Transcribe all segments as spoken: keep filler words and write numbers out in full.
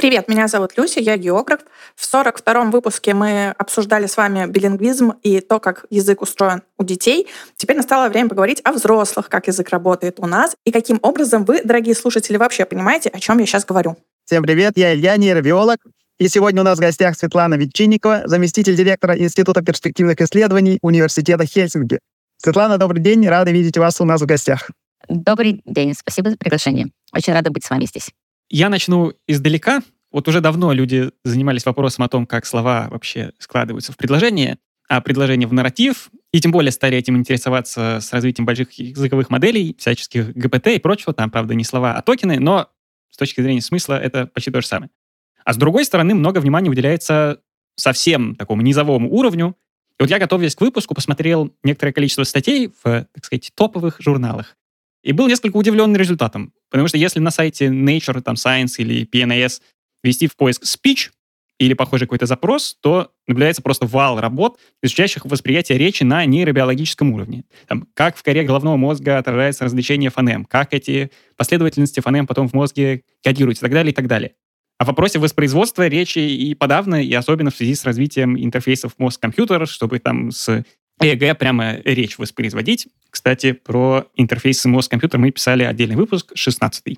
Привет, меня зовут Люся, я географ. В сорок втором выпуске мы обсуждали с вами билингвизм и то, как язык устроен у детей. Теперь настало время поговорить о взрослых, как язык работает у нас, и каким образом вы, дорогие слушатели, вообще понимаете, о чем я сейчас говорю. Всем привет, я Илья, нейробиолог. И сегодня у нас в гостях Светлана Ветчинникова, заместитель директора Института перспективных исследований Университета Хельсинки. Светлана, добрый день, рада видеть вас у нас в гостях. Добрый день, спасибо за приглашение. Очень рада быть с вами здесь. Я начну издалека. Вот уже давно люди занимались вопросом о том, как слова вообще складываются в предложение, а предложение в нарратив, и тем более стали этим интересоваться с развитием больших языковых моделей, всяческих джи пи ти и прочего. Там, правда, не слова, а токены, но с точки зрения смысла это почти то же самое. А с другой стороны, много внимания уделяется совсем такому низовому уровню. И вот я, готовясь к выпуску, посмотрел некоторое количество статей в, так сказать, топовых журналах. И был несколько удивлен результатом. Потому что если на сайте Nature, там, Science или пи эн эс ввести в поиск speech или похожий какой-то запрос, то наблюдается просто вал работ, изучающих восприятие речи на нейробиологическом уровне. Там, как в коре головного мозга отражается различение фонем, как эти последовательности фонем потом в мозге кодируются и так далее, и так далее. А в вопросе воспроизводства речи и подавно, и особенно в связи с развитием интерфейсов мозг-компьютер, чтобы там с ЭЭГ прямо речь воспроизводить. Кстати, про интерфейсы мозг-компьютер мы писали отдельный выпуск, шестнадцатый.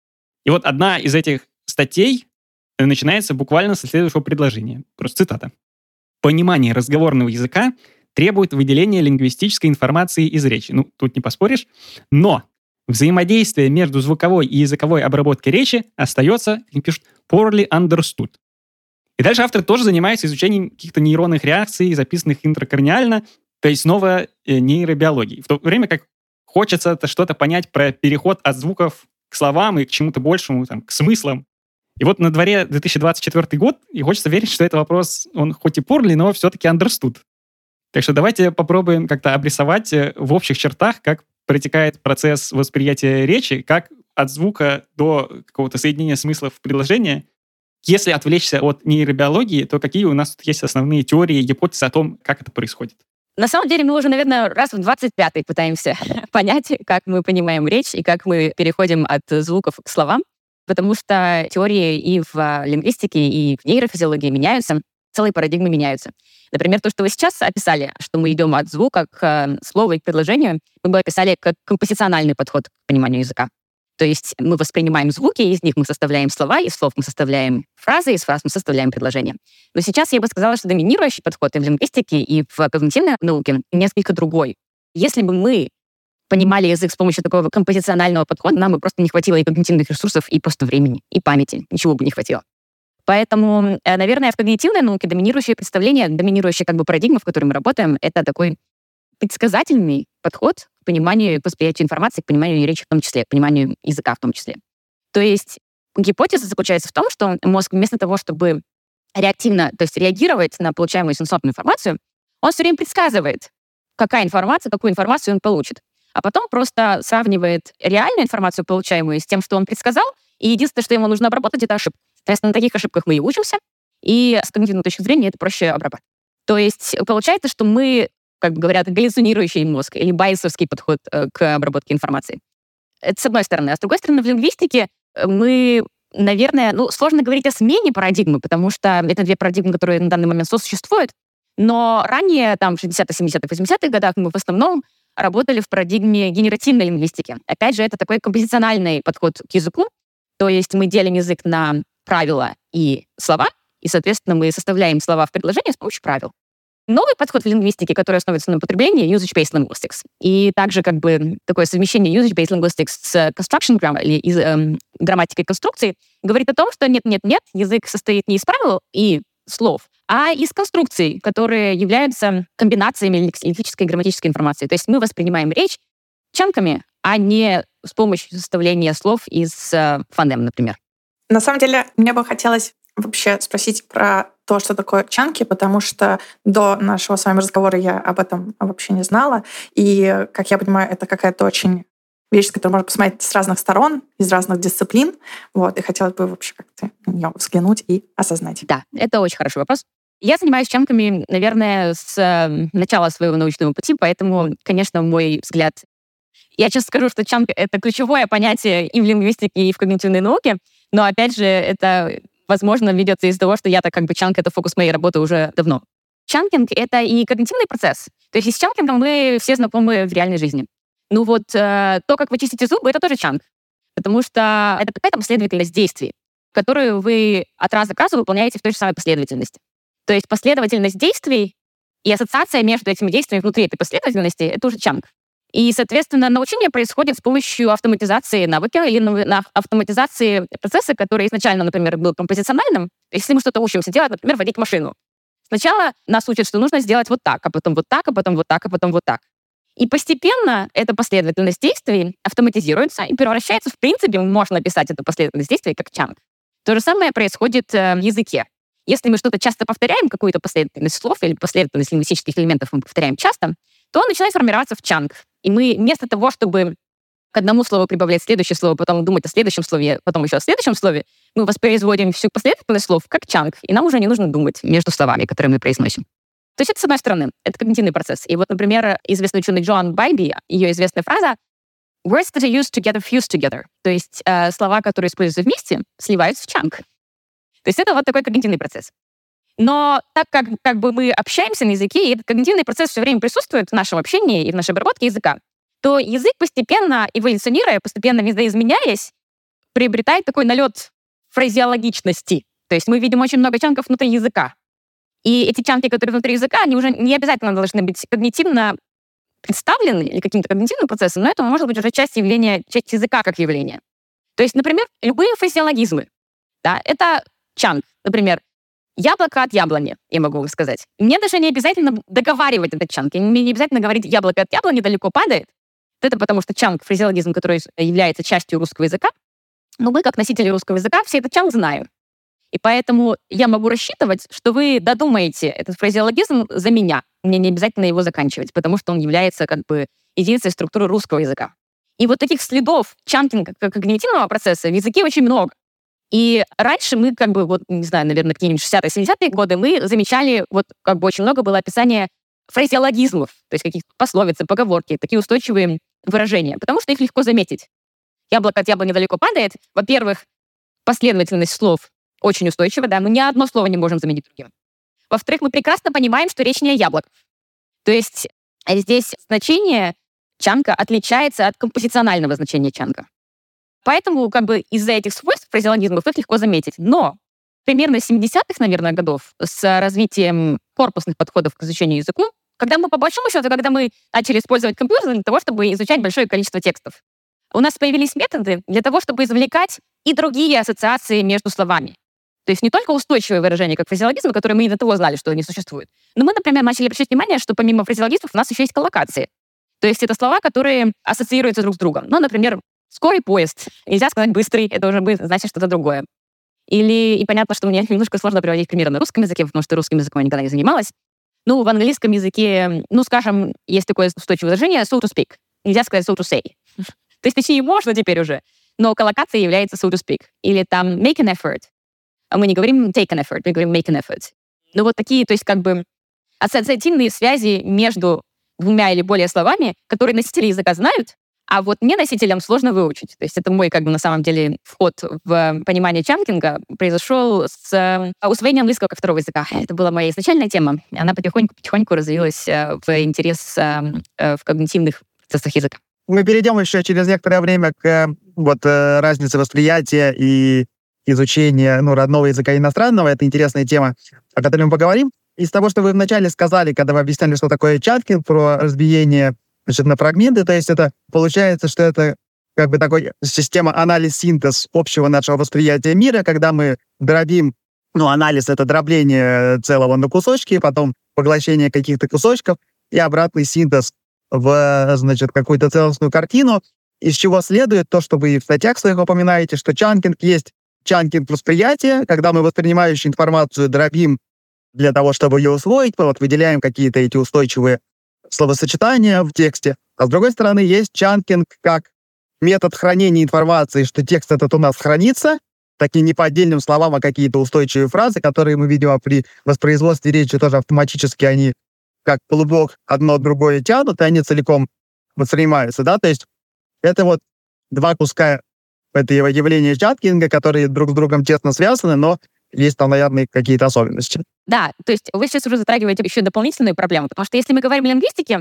И вот одна из этих статей начинается буквально со следующего предложения. Просто цитата. «Понимание разговорного языка требует выделения лингвистической информации из речи». Ну, тут не поспоришь. Но взаимодействие между звуковой и языковой обработкой речи остается, как пишут, poorly understood. И дальше автор тоже занимается изучением каких-то нейронных реакций, записанных интракорниально, то есть снова э, нейробиологии. В то время как хочется что-то понять про переход от звуков к словам и к чему-то большему, там, к смыслам. И вот на дворе две тысячи двадцать четвёртый год, и хочется верить, что этот вопрос, он хоть и poorly, но все-таки understood. Так что давайте попробуем как-то обрисовать в общих чертах, как протекает процесс восприятия речи, как от звука до какого-то соединения смыслов предложения. Если отвлечься от нейробиологии, то какие у нас тут есть основные теории, гипотезы о том, как это происходит? На самом деле мы уже, наверное, раз в двадцать пятый пытаемся понять, как мы понимаем речь и как мы переходим от звуков к словам, потому что теории и в лингвистике, и в нейрофизиологии меняются, целые парадигмы меняются. Например, то, что вы сейчас описали, что мы идем от звука к слову и к предложению, мы бы описали как композициональный подход к пониманию языка. То есть мы воспринимаем звуки, из них мы составляем слова, из слов мы составляем фразы, из фраз мы составляем предложения. Но сейчас я бы сказала, что доминирующий подход и в лингвистике, и в когнитивной науке несколько другой. Если бы мы понимали язык с помощью такого композиционального подхода, нам бы просто не хватило и когнитивных ресурсов, и просто времени, и памяти. Ничего бы не хватило. Поэтому, наверное, в когнитивной науке доминирующее представление, доминирующая как бы парадигма, в которой мы работаем, это такой предсказательный подход к пониманию, к восприятию информации, к пониманию речи в том числе, к пониманию языка в том числе. То есть гипотеза заключается в том, что мозг вместо того, чтобы реактивно, то есть реагировать на получаемую сенсорную информацию, он все время предсказывает, какая информация, какую информацию он получит. А потом просто сравнивает реальную информацию, получаемую, с тем, что он предсказал, и единственное, что ему нужно обработать, это ошибка. Соответственно, на таких ошибках мы и учимся, и с когнитивной точки зрения это проще обрабатывать. То есть получается, что мы, как бы говорят, галлюцинирующий мозг или байесовский подход э, к обработке информации. Это с одной стороны. А с другой стороны, в лингвистике мы, наверное, ну, сложно говорить о смене парадигмы, потому что это две парадигмы, которые на данный момент сосуществуют. Но ранее, там, в шестидесятых, семидесятых, восьмидесятых годах мы в основном работали в парадигме генеративной лингвистики. Опять же, это такой композициональный подход к языку. То есть мы делим язык на правила и слова, и, соответственно, мы составляем слова в предложении с помощью правил. Новый подход в лингвистике, который основывается на потреблении, usage-based linguistics. И также как бы такое совмещение usage-based linguistics с construction grammar, или из, эм, грамматикой конструкции, говорит о том, что нет-нет-нет, язык состоит не из правил и слов, а из конструкций, которые являются комбинациями лексической и грамматической информации. То есть мы воспринимаем речь чанками, а не с помощью составления слов из э, фонем, например. На самом деле, мне бы хотелось вообще спросить про то, что такое чанки, потому что до нашего с вами разговора я об этом вообще не знала. И, как я понимаю, это какая-то очень вещь, которую можно посмотреть с разных сторон, из разных дисциплин. Вот, и хотелось бы вообще как-то на нее взглянуть и осознать. Да, это очень хороший вопрос. Я занимаюсь чанками, наверное, с э, начала своего научного пути, поэтому, конечно, мой взгляд... Я честно скажу, что чанк — это ключевое понятие и в лингвистике, и в когнитивной науке, но, опять же, это возможно, ведется из-за того, что я-то как бы чанк — это фокус моей работы уже давно. Чанкинг — это и когнитивный процесс. То есть с чанкингом мы все знакомы в реальной жизни. Ну вот э, то, как вы чистите зубы, это тоже чанк. Потому что это какая-то последовательность действий, которую вы от раза к разу выполняете в той же самой последовательности. То есть последовательность действий и ассоциация между этими действиями внутри этой последовательности — это уже чанк. И, соответственно, научение происходит с помощью автоматизации навыка или на автоматизации процесса, который изначально, например, был композициональным. Если мы что-то учимся делать, например, водить машину. Сначала нас учат, что нужно сделать вот так, а потом вот так, а потом вот так, а потом вот так. И постепенно эта последовательность действий автоматизируется и превращается, в принципе, можно описать эту последовательность действий как чанк. То же самое происходит в языке. Если мы что-то часто повторяем, какую-то последовательность слов или последовательность лингвистических элементов мы повторяем часто, то он начинает формироваться в чанк. И мы вместо того, чтобы к одному слову прибавлять следующее слово, потом думать о следующем слове, потом еще о следующем слове, мы воспроизводим всю последовательность слов как чанк, и нам уже не нужно думать между словами, которые мы произносим. То есть это, с одной стороны, это когнитивный процесс. И вот, например, известный ученый Джоан Байби, ее известная фраза «Words that are used together fuse together». То есть э, слова, которые используются вместе, сливаются в чанк. То есть это вот такой когнитивный процесс. Но так как, как бы мы общаемся на языке, и этот когнитивный процесс все время присутствует в нашем общении и в нашей обработке языка, то язык постепенно, эволюционируя, постепенно видоизменяясь, приобретает такой налет фразеологичности. То есть мы видим очень много чанков внутри языка. И эти чанки, которые внутри языка, они уже не обязательно должны быть когнитивно представлены или каким-то когнитивным процессом, но это может быть уже часть явления, часть языка как явления. То есть, например, любые фразеологизмы. Да, это чанк. Например, яблоко от яблони, я могу сказать. Мне даже не обязательно договаривать этот чанк. Мне не обязательно говорить «яблоко от яблони далеко падает». Это потому что чанк — фразеологизм, который является частью русского языка. Но мы, как носители русского языка, все этот чанк знаем. И поэтому я могу рассчитывать, что вы додумаете этот фразеологизм за меня. Мне не обязательно его заканчивать, потому что он является как бы единицей структуры русского языка. И вот таких следов чанкинга как когнитивного процесса в языке очень много. И раньше мы как бы, вот, не знаю, наверное, какие-нибудь шестидесятые-семидесятые годы мы замечали, вот как бы очень много было описания фразеологизмов, то есть каких-то пословиц, поговорки, такие устойчивые выражения, потому что их легко заметить. Яблоко от яблони далеко падает. Во-первых, последовательность слов очень устойчива, да, мы ни одно слово не можем заменить другим. Во-вторых, мы прекрасно понимаем, что речь не о яблоках. То есть здесь значение чанка отличается от композиционального значения чанка. Поэтому как бы из-за этих свойств фразеологизмов их легко заметить. Но примерно с семидесятых, наверное, годов с развитием корпусных подходов к изучению языку, когда мы, по большому счету, когда мы начали использовать компьютер для того, чтобы изучать большое количество текстов, у нас появились методы для того, чтобы извлекать и другие ассоциации между словами. То есть не только устойчивые выражения, как фразеологизмы, которые мы и до того знали, что они существуют. Но мы, например, начали обращать внимание, что помимо фразеологизмов у нас еще есть коллокации. То есть это слова, которые ассоциируются друг с другом. Ну, например, скорый поезд. Нельзя сказать быстрый, это уже будет значит что-то другое. Или, и понятно, что мне немножко сложно приводить примеры на русском языке, потому что русским языком я никогда не занималась. Ну, в английском языке, ну, скажем, есть такое устойчивое выражение so to speak. Нельзя сказать so to say. То есть, точнее, можно теперь уже, но коллокация является so to speak. Или там make an effort. А мы не говорим take an effort, мы говорим make an effort. Ну, вот такие, то есть, как бы ассоциативные связи между двумя или более словами, которые носители языка знают, а вот не носителям сложно выучить. То есть это мой, как бы, на самом деле, вход в понимание чанкинга произошел с усвоением английского как второго языка. Это была моя изначальная тема. Она потихоньку-потихоньку развилась в интерес в когнитивных процессах языка. Мы перейдем еще через некоторое время к вот разнице восприятия и изучения ну, родного языка иностранного. Это интересная тема, о которой мы поговорим. Из того, что вы вначале сказали, когда вы объясняли, что такое чанкинг, про разбиение значит, на фрагменты, то есть это получается, что это как бы такой система анализ-синтез общего нашего восприятия мира, когда мы дробим, ну, анализ — это дробление целого на кусочки, потом поглощение каких-то кусочков и обратный синтез в, значит, какую-то целостную картину, из чего следует то, что вы в статьях своих упоминаете, что чанкинг есть чанкинг восприятия, когда мы воспринимающую информацию дробим для того, чтобы ее усвоить, вот выделяем какие-то эти устойчивые словосочетания в тексте. А с другой стороны, есть чанкинг как метод хранения информации, что текст этот у нас хранится, такие не по отдельным словам, а какие-то устойчивые фразы, которые мы, видимо, при воспроизводстве речи тоже автоматически, они как клубок одно другое тянут, и они целиком воспринимаются, да, то есть это вот два куска этого явления чанкинга, которые друг с другом тесно связаны, но есть там, наверное, какие-то особенности. Да, то есть вы сейчас уже затрагиваете еще дополнительную проблему, потому что если мы говорим о лингвистике,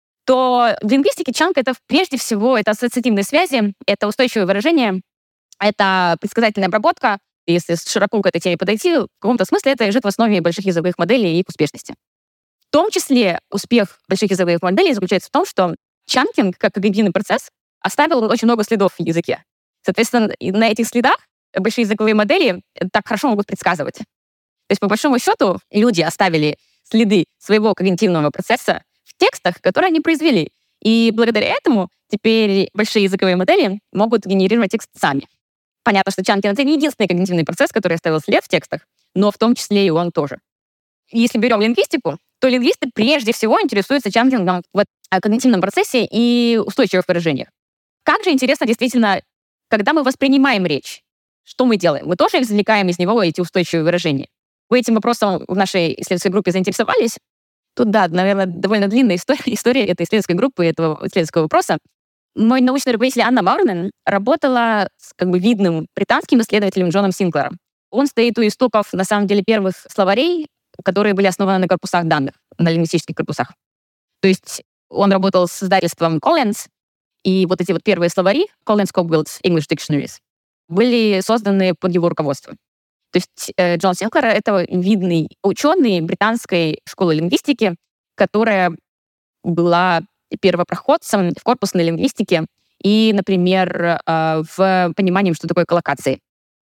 то в лингвистике чанк — это прежде всего это ассоциативные связи, это устойчивое выражение, это предсказательная обработка. Если широко к этой теме подойти, в каком-то смысле это лежит в основе больших языковых моделей и их успешности. В том числе успех больших языковых моделей заключается в том, что чанкинг, как когнитивный процесс, оставил очень много следов в языке. Соответственно, на этих следах большие языковые модели так хорошо могут предсказывать. То есть, по большому счету, люди оставили следы своего когнитивного процесса в текстах, которые они произвели. И благодаря этому теперь большие языковые модели могут генерировать текст сами. Понятно, что чанкинг — это не единственный когнитивный процесс, который оставил след в текстах, но в том числе и он тоже. Если берем лингвистику, то лингвисты прежде всего интересуются чанкингом в когнитивном процессе и устойчивых выражениях. Как же интересно действительно, когда мы воспринимаем речь, что мы делаем? Мы тоже извлекаем из него эти устойчивые выражения. Вы этим вопросом в нашей исследовательской группе заинтересовались? Тут, да, наверное, довольно длинная история, история этой исследовательской группы, этого исследовательского вопроса. Мой научный руководитель Анна Маурнен работала с как бы видным британским исследователем Джоном Синклером. Он стоит у истоков, на самом деле, первых словарей, которые были основаны на корпусах данных, на лингвистических корпусах. То есть он работал с издательством Collins, и вот эти вот первые словари, Collins Cogwell English Dictionaries, были созданы под его руководством. То есть э, Джон Синклер — это видный ученый британской школы лингвистики, которая была первопроходцем в корпусной лингвистике и, например, э, в понимании, что такое коллокации.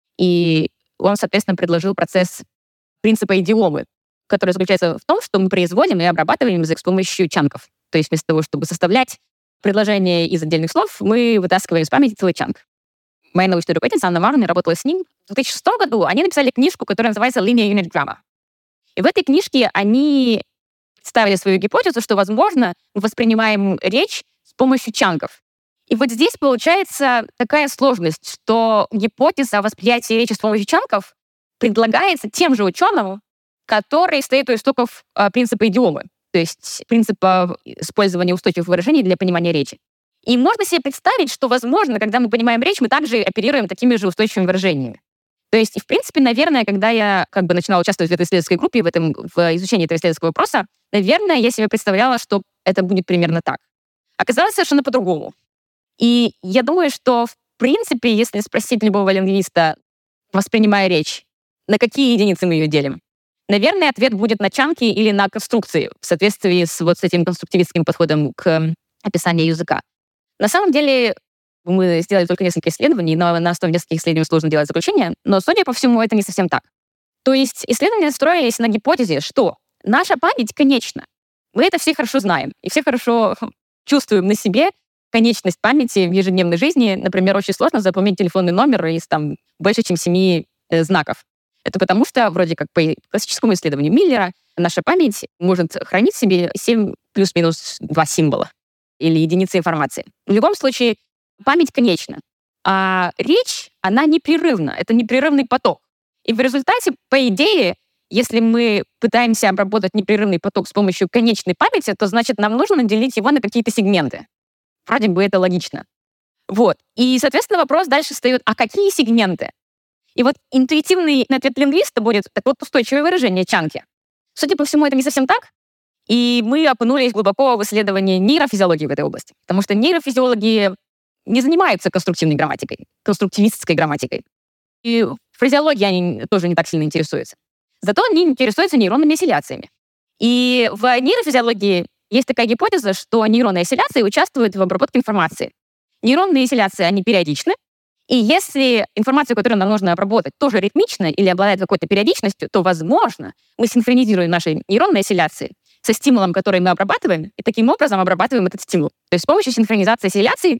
И он, соответственно, предложил процесс принципа идиомы, который заключается в том, что мы производим и обрабатываем язык с помощью чанков. То есть вместо того, чтобы составлять предложение из отдельных слов, мы вытаскиваем из памяти целый чанк. Моя научная руководительница Анна Маурнен работала с ним. В две тысячи шестом году они написали книжку, которая называется Linear Unit Grammar. И в этой книжке они ставили свою гипотезу, что, возможно, мы воспринимаем речь с помощью чанков. И вот здесь получается такая сложность, что гипотеза о восприятии речи с помощью чанков предлагается тем же ученым, который стоит у истоков э, принципа идиомы, то есть принципа использования устойчивых выражений для понимания речи. И можно себе представить, что, возможно, когда мы понимаем речь, мы также оперируем такими же устойчивыми выражениями. То есть, в принципе, наверное, когда я как бы начинала участвовать в этой исследовательской группе, в, этом, в изучении этого исследовательского вопроса, наверное, я себе представляла, что это будет примерно так. Оказалось совершенно по-другому. И я думаю, что, в принципе, если спросить любого лингвиста, воспринимая речь, на какие единицы мы ее делим, наверное, ответ будет на чанки или на конструкции в соответствии с вот с этим конструктивистским подходом к описанию языка. На самом деле, мы сделали только несколько исследований, но на основе нескольких исследований сложно делать заключение, но, судя по всему, это не совсем так. То есть исследования строились на гипотезе, что наша память конечна. Мы это все хорошо знаем, и все хорошо чувствуем на себе конечность памяти в ежедневной жизни. Например, очень сложно запомнить телефонный номер из там больше, чем семи э, знаков. Это потому что, вроде как по классическому исследованию Миллера, наша память может хранить в себе семь плюс-минус два символа или единицы информации. В любом случае, память конечна. А речь, она непрерывна. Это непрерывный поток. И в результате, по идее, если мы пытаемся обработать непрерывный поток с помощью конечной памяти, то, значит, нам нужно делить его на какие-то сегменты. Вроде бы это логично. Вот. И, соответственно, вопрос дальше встает, а какие сегменты? И вот интуитивный ответ лингвиста будет так вот устойчивое выражение чанки. Судя по всему, это не совсем так. И мы окунулись глубоко в исследование нейрофизиологии в этой области. Потому что нейрофизиологи не занимаются конструктивной грамматикой, конструктивистской грамматикой. И фразеологией они тоже не так сильно интересуются. Зато они интересуются нейронными осцилляциями. И в нейрофизиологии есть такая гипотеза, что нейронные осцилляции участвуют в обработке информации. Нейронные осцилляции, они периодичны, и если информацию, которую нам нужно обработать, тоже ритмична или обладает какой-то периодичностью, то, возможно, мы синхронизируем наши нейронные осцилляции со стимулом, который мы обрабатываем, и таким образом обрабатываем этот стимул. То есть с помощью синхронизации осцилляций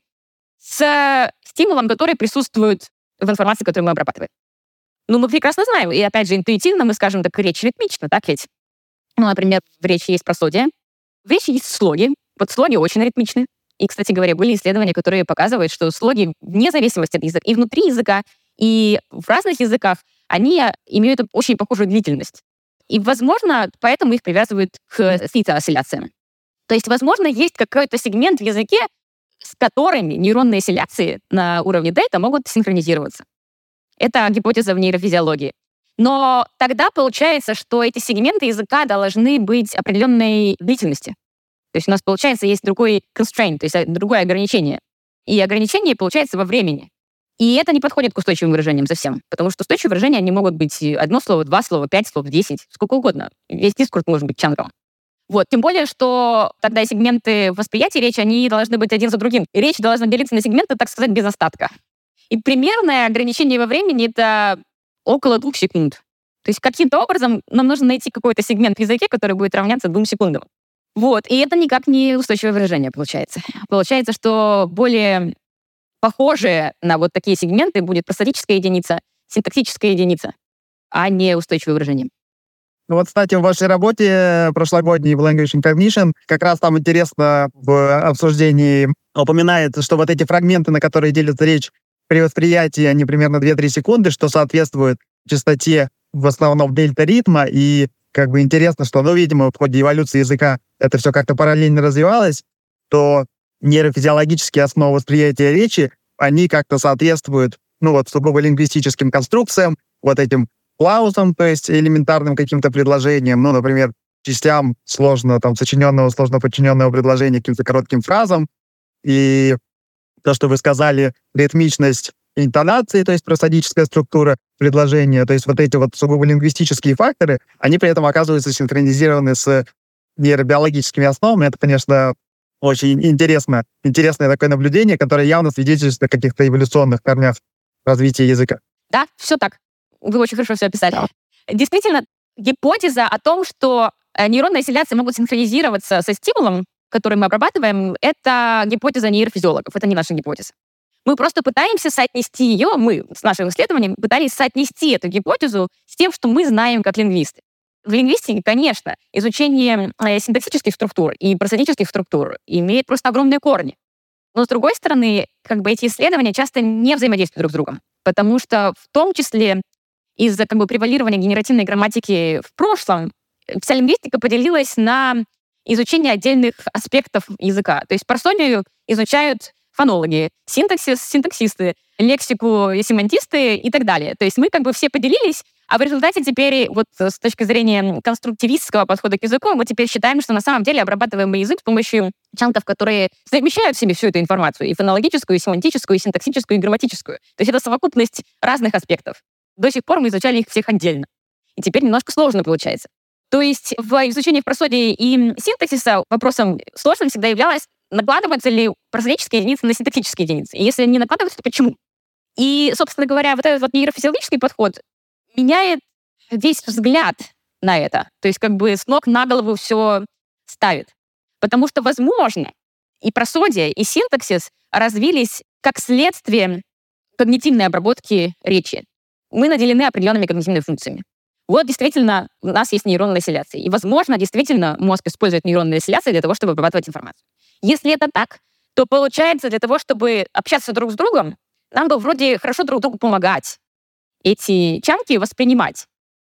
с стимулом, который присутствует в информации, которую мы обрабатываем. Ну, мы прекрасно знаем, и опять же, интуитивно мы скажем, так речь ритмична, так ведь? Ну, например, в речи есть просодия, в речи есть слоги. Вот слоги очень ритмичны. И, кстати говоря, были исследования, которые показывают, что слоги, вне зависимости от языка, и внутри языка, и в разных языках, они имеют очень похожую длительность. И, возможно, поэтому их привязывают к фито-осцилляциям. То есть, возможно, есть какой-то сегмент в языке, с которыми нейронные осцилляции на уровне дельта могут синхронизироваться. Это гипотеза в нейрофизиологии. Но тогда получается, что эти сегменты языка должны быть определенной длительности. То есть у нас, получается, есть другой constraint, то есть другое ограничение. И ограничение получается во времени. И это не подходит к устойчивым выражениям совсем, потому что устойчивые выражения, они могут быть одно слово, два слова, пять слов, десять, сколько угодно. Весь дискурс может быть чанком. Вот. Тем более, что тогда сегменты восприятия речи, они должны быть один за другим. И речь должна делиться на сегменты, так сказать, без остатка. И примерное ограничение во времени — это около двух секунд. То есть каким-то образом нам нужно найти какой-то сегмент в языке, который будет равняться двум секундам. Вот. И это никак не устойчивое выражение получается. Получается, что более похожие на вот такие сегменты будет просодическая единица, синтаксическая единица, а не устойчивое выражение. Ну вот, кстати, в вашей работе прошлогодней в Language Information как раз там интересно в обсуждении упоминается, что вот эти фрагменты, на которые делится речь при восприятии, они примерно две-три секунды, что соответствует частоте в основном дельта ритма. И как бы интересно, что, ну, видимо, в ходе эволюции языка это все как-то параллельно развивалось, то нейрофизиологические основы восприятия речи, они как-то соответствуют, ну, вот сугубо лингвистическим конструкциям, вот этим клаусам, то есть элементарным каким-то предложениям, ну, например, частям сложно, там, сочиненного, сложно подчиненного предложения каким-то коротким фразам. И то, что вы сказали, ритмичность интонации, то есть просодическая структура предложения, то есть вот эти вот сугубо лингвистические факторы, они при этом оказываются синхронизированы с нейробиологическими основами. Это, конечно, очень интересно. Интересное такое наблюдение, которое явно свидетельствует о каких-то эволюционных корнях развития языка. Да, все так. Вы очень хорошо все описали. Действительно, гипотеза о том, что нейронные ассимиляции могут синхронизироваться со стимулом, который мы обрабатываем, это гипотеза нейрофизиологов, это не наша гипотеза. Мы просто пытаемся соотнести ее, мы с нашим исследованием пытались соотнести эту гипотезу с тем, что мы знаем как лингвисты. В лингвистике, конечно, изучение синтаксических структур и просодических структур имеет просто огромные корни. Но, с другой стороны, как бы эти исследования часто не взаимодействуют друг с другом, потому что в том числе из-за как бы превалирования генеративной грамматики в прошлом вся лингвистика поделилась на изучение отдельных аспектов языка. То есть просодию изучают фонологи, синтаксис — синтаксисты, лексику — семантисты и так далее. То есть мы как бы все поделились, а в результате теперь вот с точки зрения конструктивистского подхода к языку мы теперь считаем, что на самом деле обрабатываем язык с помощью чанков, которые совмещают в себе всю эту информацию, и фонологическую, и семантическую, и синтаксическую, и грамматическую. То есть это совокупность разных аспектов. До сих пор мы изучали их всех отдельно. И теперь немножко сложно получается. То есть в изучении просодии и синтаксиса вопросом сложным всегда являлось, накладываются ли просодические единицы на синтаксические единицы. И если не накладываются, то почему? И, собственно говоря, вот этот вот нейрофизиологический подход меняет весь взгляд на это. То есть как бы с ног на голову все ставит. Потому что, возможно, и просодия, и синтаксис развились как следствие когнитивной обработки речи. Мы наделены определенными когнитивными функциями. Вот действительно у нас есть нейронные ассимиляции. И, возможно, действительно мозг использует нейронные ассимиляции для того, чтобы обрабатывать информацию. Если это так, то получается, для того, чтобы общаться друг с другом, нам бы вроде хорошо друг другу помогать, эти чанки воспринимать.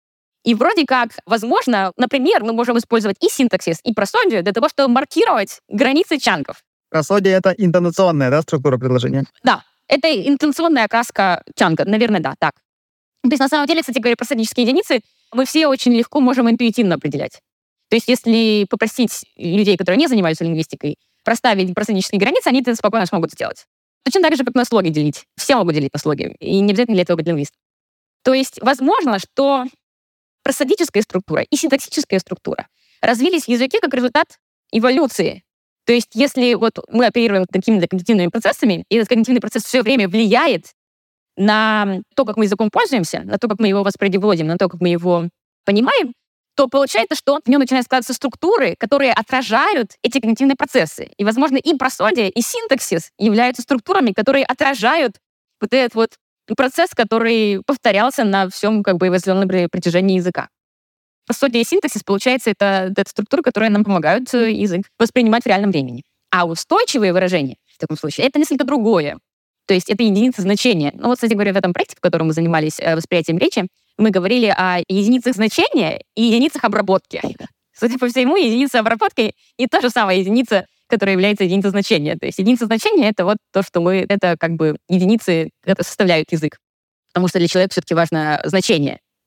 И вроде как, возможно, например, мы можем использовать и синтаксис, и просодию для того, чтобы маркировать границы чанков. Просодия — это интонационная, да, структура предложения? Да, это интонационная окраска чанка. Наверное, да, так. То есть, на самом деле, кстати говоря, просодические единицы мы все очень легко можем интуитивно определять. То есть, если попросить людей, которые не занимаются лингвистикой, проставить просодические границы, они это спокойно смогут сделать. Точно так же, как на слоги делить. Все могут делить на слоги, и не обязательно для этого быть лингвистом. То есть, возможно, что просодическая структура и синтаксическая структура развились в языке как результат эволюции. То есть, если вот мы оперируем такими когнитивными процессами, и этот когнитивный процесс все время влияет на то, как мы языком пользуемся, на то, как мы его воспроизводим, на то, как мы его понимаем, то получается, что в нем начинают складываться структуры, которые отражают эти когнитивные процессы. И, возможно, и просодия, и синтаксис являются структурами, которые отражают вот этот вот процесс, который повторялся на всем как бы эволюционном протяжении языка. Просодия и синтаксис, получается, это, это структуры, которые нам помогают язык воспринимать в реальном времени. А устойчивые выражения в таком случае — это несколько другое. То есть это единицы значения. Ну вот, кстати говоря, в этом проекте, в котором мы занимались восприятием речи, мы говорили о единицах значения и единицах обработки. Судя по всему, единица обработки не та же самая единица, которая является единицей значения. То есть единица значения — это вот то, что мы... Это как бы единицы, это составляют язык. Потому что для человека все-таки важно значение.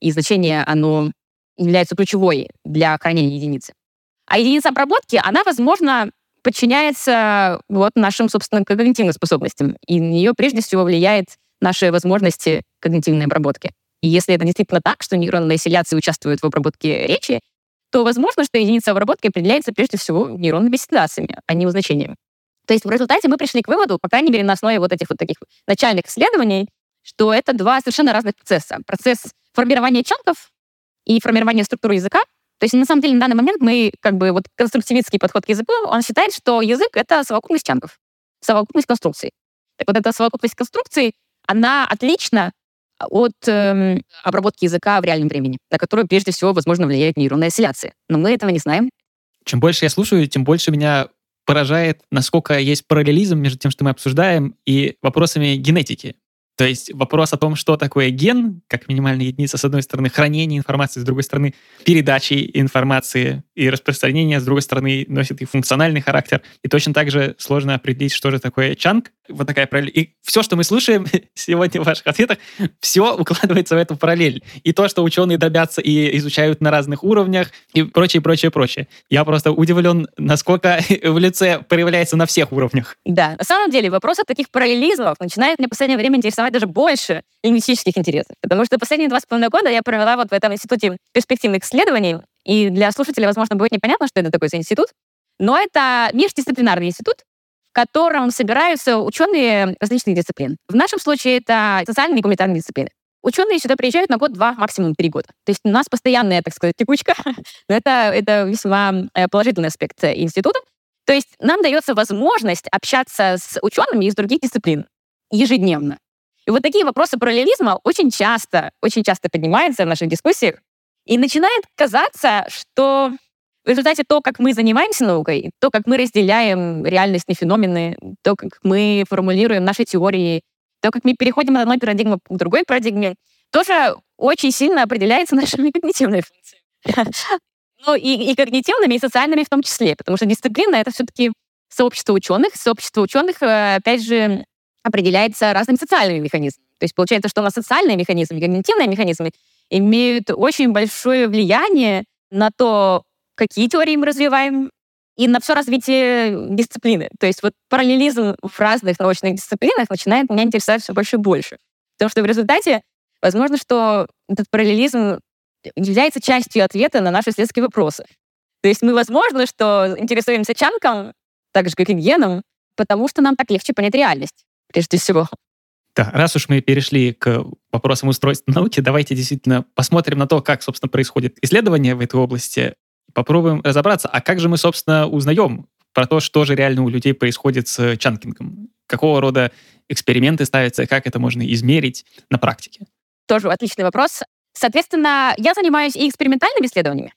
и значение, оно является ключевой для хранения единицы. А единица обработки, она, возможно, подчиняется вот нашим, собственно, когнитивным способностям. И на нее прежде всего влияет наши возможности когнитивной обработки. И если это действительно так, что нейронные селляции участвуют в обработке речи, то возможно, что единица обработки определяется прежде всего нейронными селляциями, а не его значением. То есть в результате мы пришли к выводу, по крайней мере, на основе вот этих вот таких начальных исследований, что это два совершенно разных процесса. Процесс формирования чанков и формирования структуры языка. То есть, на самом деле, на данный момент мы, как бы, вот конструктивистский подход к языку, он считает, что язык — это совокупность чанков, совокупность конструкций. Так вот, эта совокупность конструкций, она отлична от эм, обработки языка в реальном времени, на которую, прежде всего, возможно, влияет нейронная селляция. Но мы этого не знаем. Чем больше я слушаю, тем больше меня поражает, насколько есть параллелизм между тем, что мы обсуждаем, и вопросами генетики. То есть вопрос о том, что такое ген, как минимальная единица, с одной стороны, хранение информации, с другой стороны, передачи информации и распространение, с другой стороны, носит и функциональный характер. И точно так же сложно определить, что же такое чанк. Вот такая параллель. И все, что мы слушаем сегодня в ваших ответах, все укладывается в эту параллель. И то, что ученые дробятся и изучают на разных уровнях, и прочее, прочее, прочее. Я просто удивлен, насколько эволюция проявляется на всех уровнях. Да, на самом деле вопрос от таких параллелизмов начинает меня в последнее время интересовать даже больше лингвистических интересов. Потому что последние два с половиной года я провела вот в этом институте перспективных исследований, и для слушателей, возможно, будет непонятно, что это такой за институт, но это междисциплинарный институт, в котором собираются ученые различных дисциплин. В нашем случае это социальные и гуманитарные дисциплины. Ученые сюда приезжают на год, два, максимум три года. То есть у нас постоянная, так сказать, текучка, но это, это весьма положительный аспект института. То есть нам дается возможность общаться с учеными из других дисциплин ежедневно. И вот такие вопросы параллелизма очень часто, очень часто поднимаются в наших дискуссиях, и начинает казаться, что в результате то, как мы занимаемся наукой, то, как мы разделяем реальностные феномены, то, как мы формулируем наши теории, то, как мы переходим от одной парадигмы к другой парадигме, тоже очень сильно определяется нашими когнитивными функциями. Ну и, и когнитивными, и социальными в том числе, потому что дисциплина — это все-таки сообщество ученых. Сообщество ученых, опять же, определяется разными социальными механизмами. То есть получается, что на социальные механизмы и когнитивные механизмы имеют очень большое влияние на то, какие теории мы развиваем, и на все развитие дисциплины. То есть вот параллелизм в разных научных дисциплинах начинает меня интересовать все больше и больше. Потому что в результате возможно, что этот параллелизм является частью ответа на наши исследовательские вопросы. То есть мы, возможно, что интересуемся чанком, так же, как и геном, потому что нам так легче понять реальность, прежде всего. Да, раз уж мы перешли к вопросам устройства науки, давайте действительно посмотрим на то, как, собственно, происходит исследование в этой области. Попробуем разобраться, а как же мы, собственно, узнаем про то, что же реально у людей происходит с чанкингом? Какого рода эксперименты ставятся, как это можно измерить на практике? Тоже отличный вопрос. Соответственно, я занимаюсь и экспериментальными исследованиями,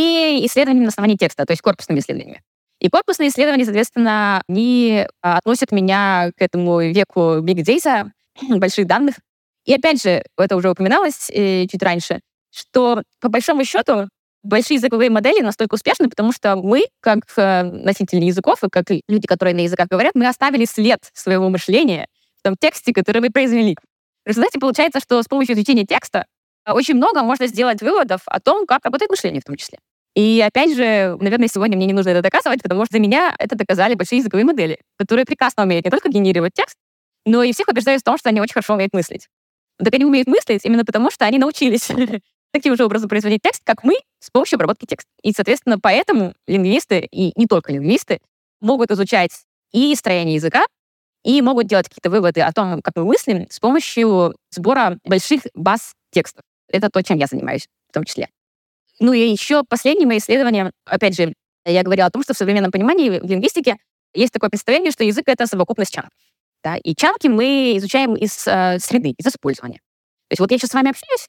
и исследованиями на основании текста, то есть корпусными исследованиями. И корпусные исследования, соответственно, они относят меня к этому веку big data, больших данных. И опять же, это уже упоминалось э, чуть раньше, что по большому счету большие языковые модели настолько успешны, потому что мы, как э, носители языков и как люди, которые на языках говорят, мы оставили след своего мышления в том тексте, который мы произвели. В результате получается, что с помощью изучения текста очень много можно сделать выводов о том, как работает мышление в том числе. И опять же, наверное, сегодня мне не нужно это доказывать, потому что за меня это доказали большие языковые модели, которые прекрасно умеют не только генерировать текст, но и всех убеждают в том, что они очень хорошо умеют мыслить. Так они умеют мыслить именно потому, что они научились таким же образом производить текст, как мы, с помощью обработки текста. И, соответственно, поэтому лингвисты, и не только лингвисты, могут изучать и строение языка, и могут делать какие-то выводы о том, как мы мыслим, с помощью сбора больших баз текстов. Это то, чем я занимаюсь в том числе. Ну и еще последнее мое исследование, опять же, я говорила о том, что в современном понимании в лингвистике есть такое представление, что язык — это совокупность чанков. Да? И чанки мы изучаем из э, среды, из использования. То есть вот я сейчас с вами общаюсь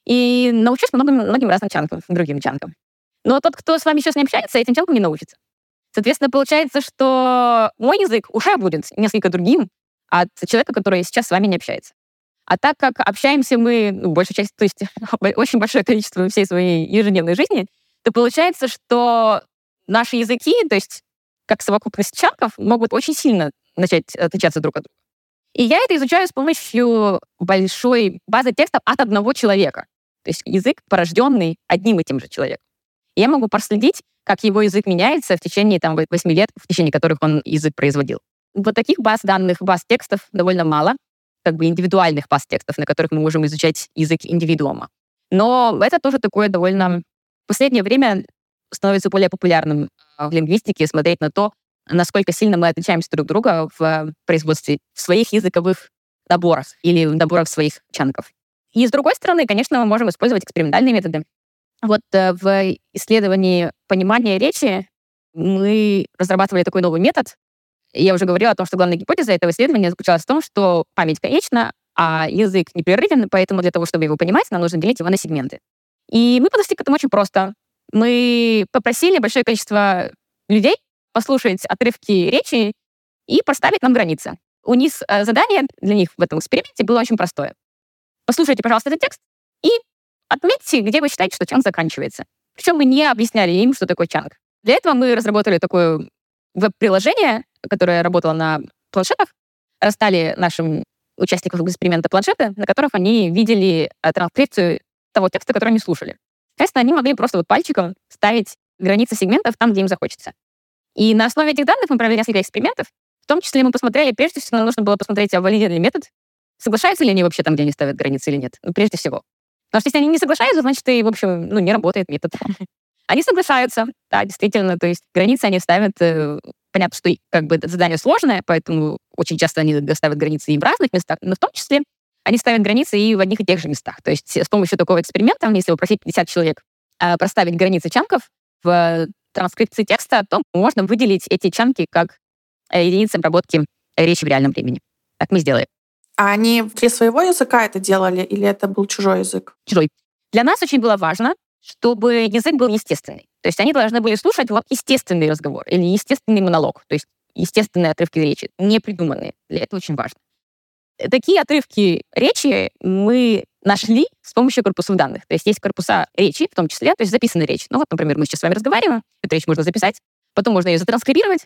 и научусь многим, многим разным чанкам, другим чанкам. Но тот, кто с вами сейчас не общается, этим чанкам не научится. Соответственно, получается, что мой язык уже будет несколько другим от человека, который сейчас с вами не общается. А так как общаемся мы, ну, большую часть, то есть очень большое количество всей своей ежедневной жизни, то получается, что наши языки, то есть как совокупность чанков, могут очень сильно начать отличаться друг от друга. И я это изучаю с помощью большой базы текстов от одного человека. То То есть язык, порожденный одним и тем же человеком. И я могу проследить, как его язык меняется в течение там, восьми лет, в течение которых он язык производил. Вот таких баз данных, баз текстов довольно мало, как бы индивидуальных баз текстов, на которых мы можем изучать язык индивидуума. Но это тоже такое довольно... В последнее время становится более популярным в лингвистике смотреть на то, насколько сильно мы отличаемся друг от друга в производстве в своих языковых наборах или в наборах своих чанков. И с другой стороны, конечно, мы можем использовать экспериментальные методы. Вот э, в исследовании понимания речи мы разрабатывали такой новый метод. Я уже говорила о том, что главная гипотеза этого исследования заключалась в том, что память конечна, а язык непрерывен, поэтому для того, чтобы его понимать, нам нужно делить его на сегменты. И мы подошли к этому очень просто. Мы попросили большое количество людей послушать отрывки речи и поставить нам границы. У них э, задание для них в этом эксперименте было очень простое. Послушайте, пожалуйста, этот текст и отметьте, где вы считаете, что чанк заканчивается. Причем мы не объясняли им, что такое чанк. Для этого мы разработали такое веб-приложение, которое работало на планшетах, расстали нашим участникам эксперимента планшеты, на которых они видели транскрипцию того текста, который они слушали. Соответственно, они могли просто вот пальчиком ставить границы сегментов там, где им захочется. И на основе этих данных мы провели несколько экспериментов. В том числе мы посмотрели, прежде всего, нам нужно было посмотреть, а валиден ли метод, соглашаются ли они вообще там, где они ставят границы или нет. Ну, прежде всего. Потому что если они не соглашаются, значит, и, в общем, ну, не работает метод. Они соглашаются, да, действительно. То есть границы они ставят... Э, понятно, что как бы задание сложное, поэтому очень часто они ставят границы и в разных местах, но в том числе они ставят границы и в одних и тех же местах. То есть с помощью такого эксперимента, если попросить пятьдесят человек э, проставить границы чанков в транскрипции текста, то можно выделить эти чанки как единицы обработки речи в реальном времени. Так мы сделаем. А они внутри своего языка это делали, или это был чужой язык? Чужой. Для нас очень было важно, чтобы язык был естественный. То есть они должны были слушать вот естественный разговор или естественный монолог, то есть естественные отрывки речи, не придуманные. Для этого очень важно. Такие отрывки речи мы нашли с помощью корпусов данных. То есть есть корпуса речи, в том числе, то есть записанная речь. Ну вот, например, мы сейчас с вами разговариваем, эту речь можно записать, потом можно ее затранскрибировать,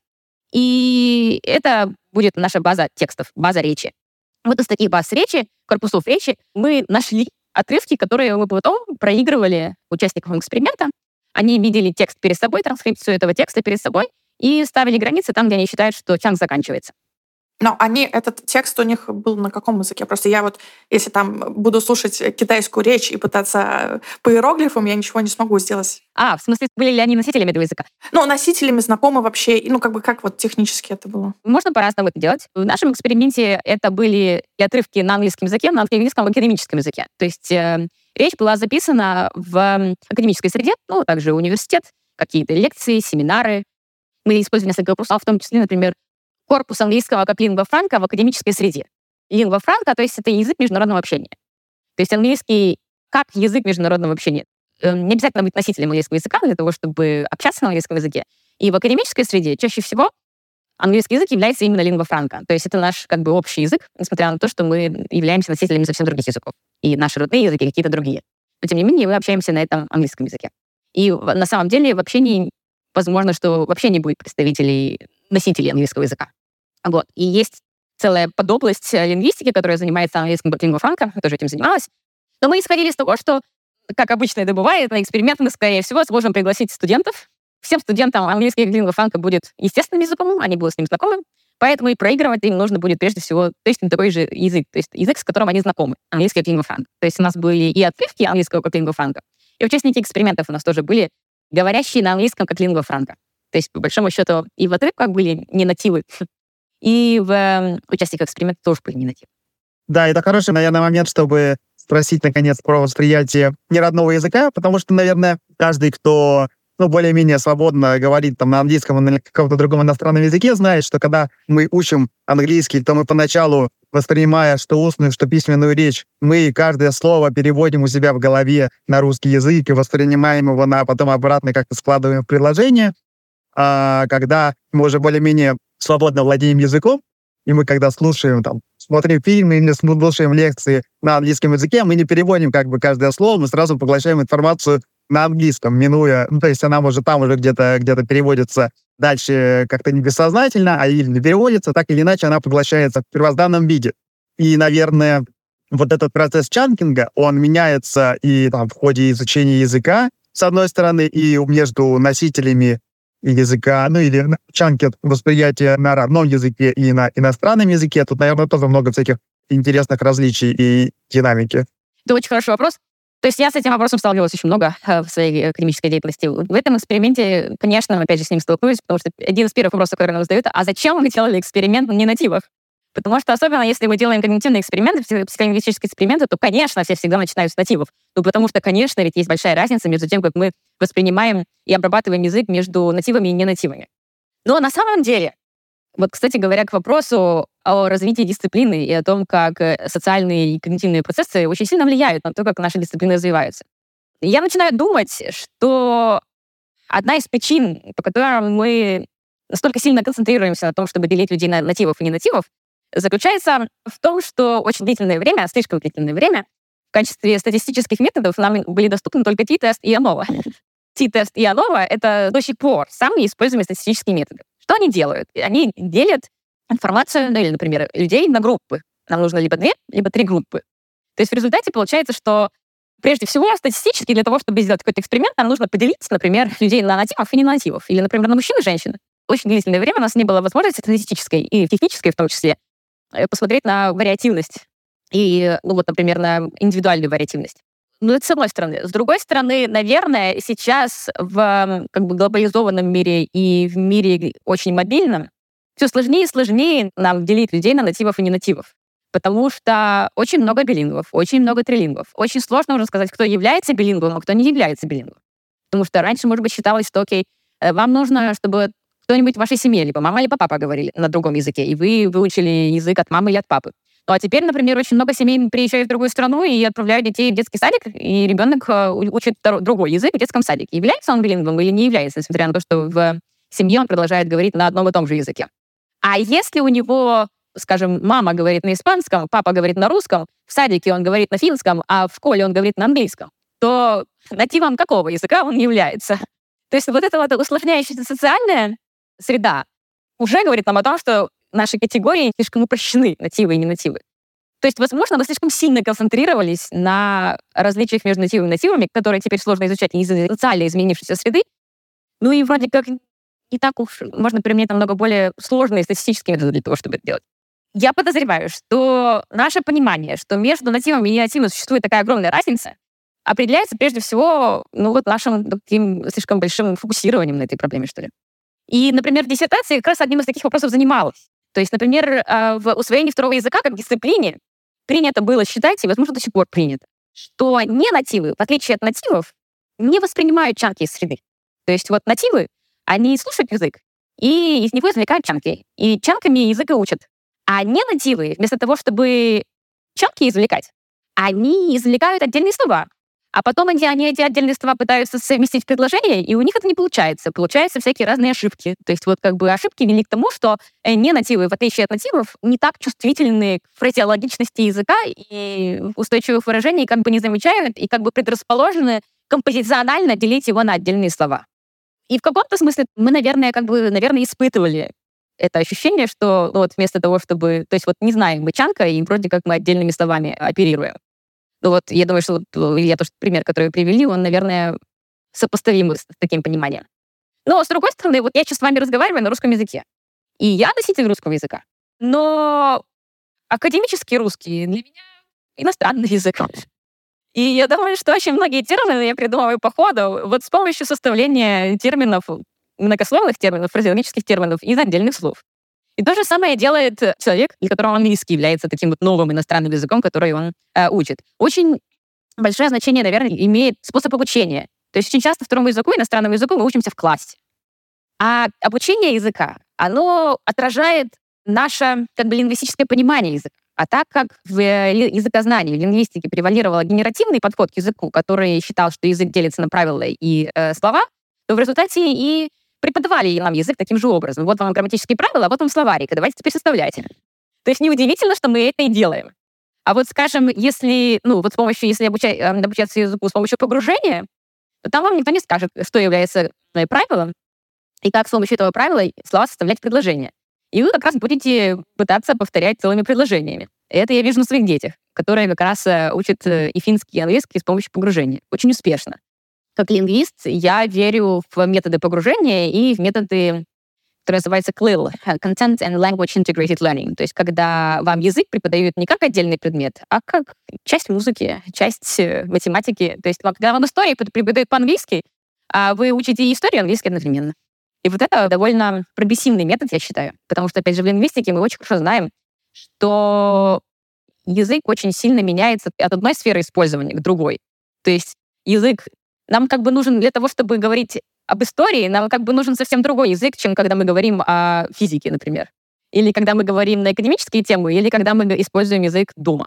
и это будет наша база текстов, база речи. Вот из таких баз речи, корпусов речи, мы нашли отрывки, которые мы потом проигрывали участникам эксперимента. Они видели текст перед собой, транскрипцию этого текста перед собой, и ставили границы там, где они считают, что чанк заканчивается. Но они, этот текст у них был на каком языке? Просто я вот, если там буду слушать китайскую речь и пытаться по иероглифам, я ничего не смогу сделать. А, в смысле, были ли они носителями этого языка? Ну, носителями знакомы вообще, ну, как бы, как вот технически это было? Можно по-разному это делать. В нашем эксперименте это были и отрывки на английском языке, на английском академическом языке. То есть э, речь была записана в академической среде, ну, также университет, какие-то лекции, семинары. Мы использовали несколько курсов, в том числе, например, корпус английского как лингва франка в академической среде. Лингва франка, то есть это язык международного общения. То есть английский как язык международного общения. Не обязательно быть носителем английского языка для того, чтобы общаться на английском языке. И в академической среде чаще всего английский язык является именно лингва франка. То есть это наш как бы общий язык, несмотря на то, что мы являемся носителями совсем других языков. И наши родные языки какие-то другие. Но тем не менее мы общаемся на этом английском языке. И на самом деле в общении возможно, что вообще не будет представителей носителей английского языка. Вот. И есть целая подобласть лингвистики, которая занимается английским как лингва франка, я тоже этим занималась. Но мы исходили из того, что, как обычно это бывает, на эксперимент мы, скорее всего, сможем пригласить студентов. Всем студентам английский лингва франка будет естественным языком, они будут с ним знакомы, поэтому и проигрывать им нужно будет прежде всего точно такой же язык, то есть язык, с которым они знакомы, английский как лингва франка. То есть у нас были и отрывки английского как лингва франка, и участники экспериментов у нас тоже были говорящие на английском как лингва франка. То есть, по большому счету, и в отрывках были не нативы, и в э, участниках эксперимента тоже были не нативы. Да, это хороший, наверное, момент, чтобы спросить, наконец, про восприятие неродного языка, потому что, наверное, каждый, кто ну, более-менее свободно говорит там, на английском или на каком-то другом иностранном языке, знает, что когда мы учим английский, то мы поначалу, воспринимая что устную, что письменную речь, мы каждое слово переводим у себя в голове на русский язык и воспринимаем его, на, потом обратно как-то складываем в предложение. А когда мы уже более-менее свободно владеем языком, и мы когда слушаем, там, смотрим фильмы или слушаем лекции на английском языке, мы не переводим как бы каждое слово, мы сразу поглощаем информацию на английском, минуя, ну, то есть она уже там уже где-то где-то переводится дальше как-то не бессознательно, а или не переводится, так или иначе она поглощается в первозданном виде. И, наверное, вот этот процесс чанкинга, он меняется и там, в ходе изучения языка, с одной стороны, и между носителями языка, ну или чанки восприятия на родном языке и на иностранном языке. Тут, наверное, тоже много всяких интересных различий и динамики. Это очень хороший вопрос. То есть я с этим вопросом сталкивалась очень много э, в своей академической деятельности. В этом эксперименте, конечно, опять же, с ним столкнулись, потому что один из первых вопросов, который нам задают, а зачем мы делали эксперимент на ненативах? Потому что особенно если мы делаем когнитивные эксперименты, психолингвистические эксперименты, то, конечно, все всегда начинают с нативов. Ну, потому что, конечно, ведь есть большая разница между тем, как мы воспринимаем и обрабатываем язык между нативами и ненативами. Но на самом деле, вот, кстати говоря, к вопросу о развитии дисциплины и о том, как социальные и когнитивные процессы очень сильно влияют на то, как наши дисциплины развиваются. Я начинаю думать, что одна из причин, по которым мы настолько сильно концентрируемся на том, чтобы делить людей на нативов и ненативов, заключается в том, что очень длительное время, слишком длительное время, в качестве статистических методов нам были доступны только T-тест и ANOVA. T-тест и ANOVA — это до сих пор самые используемые статистические методы. Что они делают? Они делят информацию, ну или, например, людей на группы. Нам нужно либо две, либо три группы. То есть в результате получается, что прежде всего статистически для того, чтобы сделать какой-то эксперимент, нам нужно поделить, например, людей на нативов и не нативов. Или, например, на мужчин и женщин. Очень длительное время у нас не было возможности статистической и технической в том числе посмотреть на вариативность и, ну вот, например, на индивидуальную вариативность. Ну, это с одной стороны. С другой стороны, наверное, сейчас в как бы глобализованном мире и в мире очень мобильном все сложнее и сложнее нам делить людей на нативов и ненативов. Потому что очень много билингвов, очень много трилингвов. Очень сложно уже сказать, кто является билингвом, а кто не является билингвом. Потому что раньше, может быть, считалось, что, окей, вам нужно, чтобы кто-нибудь в вашей семье, либо мама, либо папа говорили на другом языке, и вы выучили язык от мамы или от папы. Ну а теперь, например, очень много семей приезжают в другую страну и отправляют детей в детский садик, и ребенок учит другой язык в детском садике. Является он билингвом или не является, несмотря на то, что в семье он продолжает говорить на одном и том же языке. А если у него, скажем, мама говорит на испанском, папа говорит на русском, в садике он говорит на финском, а в школе он говорит на английском, то нативом какого языка он не является? То есть вот эта вот усложняющаяся социальная среда уже говорит нам о том, что наши категории слишком упрощены, нативы и ненативы. То есть, возможно, мы слишком сильно концентрировались на различиях между нативами и нативами, которые теперь сложно изучать из-за социально изменившейся среды. Ну и вроде как не так уж можно применять намного более сложные статистические методы для того, чтобы это делать. Я подозреваю, что наше понимание, что между нативами и ненативами существует такая огромная разница, определяется прежде всего ну, вот нашим таким слишком большим фокусированием на этой проблеме, что ли. И, например, в диссертации как раз одним из таких вопросов занималась. То есть, например, в усвоении второго языка как дисциплине принято было считать, и, возможно, до сих пор принято, что ненативы, в отличие от нативов, не воспринимают чанки из среды. То есть вот нативы, они слушают язык, и из него извлекают чанки. И чанками язык и учат. А ненативы, вместо того, чтобы чанки извлекать, они извлекают отдельные слова. А потом они, они эти отдельные слова пытаются совместить в предложение, и у них это не получается. Получаются всякие разные ошибки. То есть вот как бы ошибки вели к тому, что ненативы, в отличие от нативов, не так чувствительны к фразеологичности языка и устойчивых выражений как бы не замечают и как бы предрасположены композиционально делить его на отдельные слова. И в каком-то смысле мы, наверное, как бы, наверное, испытывали это ощущение, что ну, вот вместо того, чтобы... То есть вот не знаем мы чанка, и вроде как мы отдельными словами оперируем. Ну вот я думаю, что вот, я тот пример, который вы привели, он, наверное, сопоставим с таким пониманием. Но, с другой стороны, вот я сейчас с вами разговариваю на русском языке. И я носитель русского языка. Но академический русский для меня иностранный язык. И я думаю, что очень многие термины я придумываю по ходу вот с помощью составления терминов, многословных терминов, фразеологических терминов из отдельных слов. И то же самое делает человек, для которого английский является таким вот новым иностранным языком, который он э, учит. Очень большое значение, наверное, имеет способ обучения. То есть очень часто второму языку, иностранному языку мы учимся в классе. А обучение языка, оно отражает наше как бы лингвистическое понимание языка. А так как в языкознании, в лингвистике превалировал генеративный подход к языку, который считал, что язык делится на правила и э, слова, то в результате и преподавали нам язык таким же образом. Вот вам грамматические правила, а вот вам словарик, и давайте теперь составлять. То есть неудивительно, что мы это и делаем. А вот, скажем, если, ну, вот с помощью, если обучать, обучаться языку с помощью погружения, то там вам никто не скажет, что является правилом, и как с помощью этого правила слова составлять в предложения. И вы как раз будете пытаться повторять целыми предложениями. И это я вижу на своих детях. которая как раз учит и финский, и английский с помощью погружения. Очень успешно. Как лингвист я верю в методы погружения и в методы, которые называются си эл и эл, Content and Language Integrated Learning. То есть когда вам язык преподают не как отдельный предмет, а как часть музыки, часть математики. То есть когда вам историю преподают по-английски, а вы учите и историю, и английский одновременно. И вот это довольно прогрессивный метод, я считаю. Потому что, опять же, в лингвистике мы очень хорошо знаем, что язык очень сильно меняется от одной сферы использования к другой. То есть язык нам как бы нужен для того, чтобы говорить об истории, нам как бы нужен совсем другой язык, чем когда мы говорим о физике, например. Или когда мы говорим на академические темы, или когда мы используем язык дома.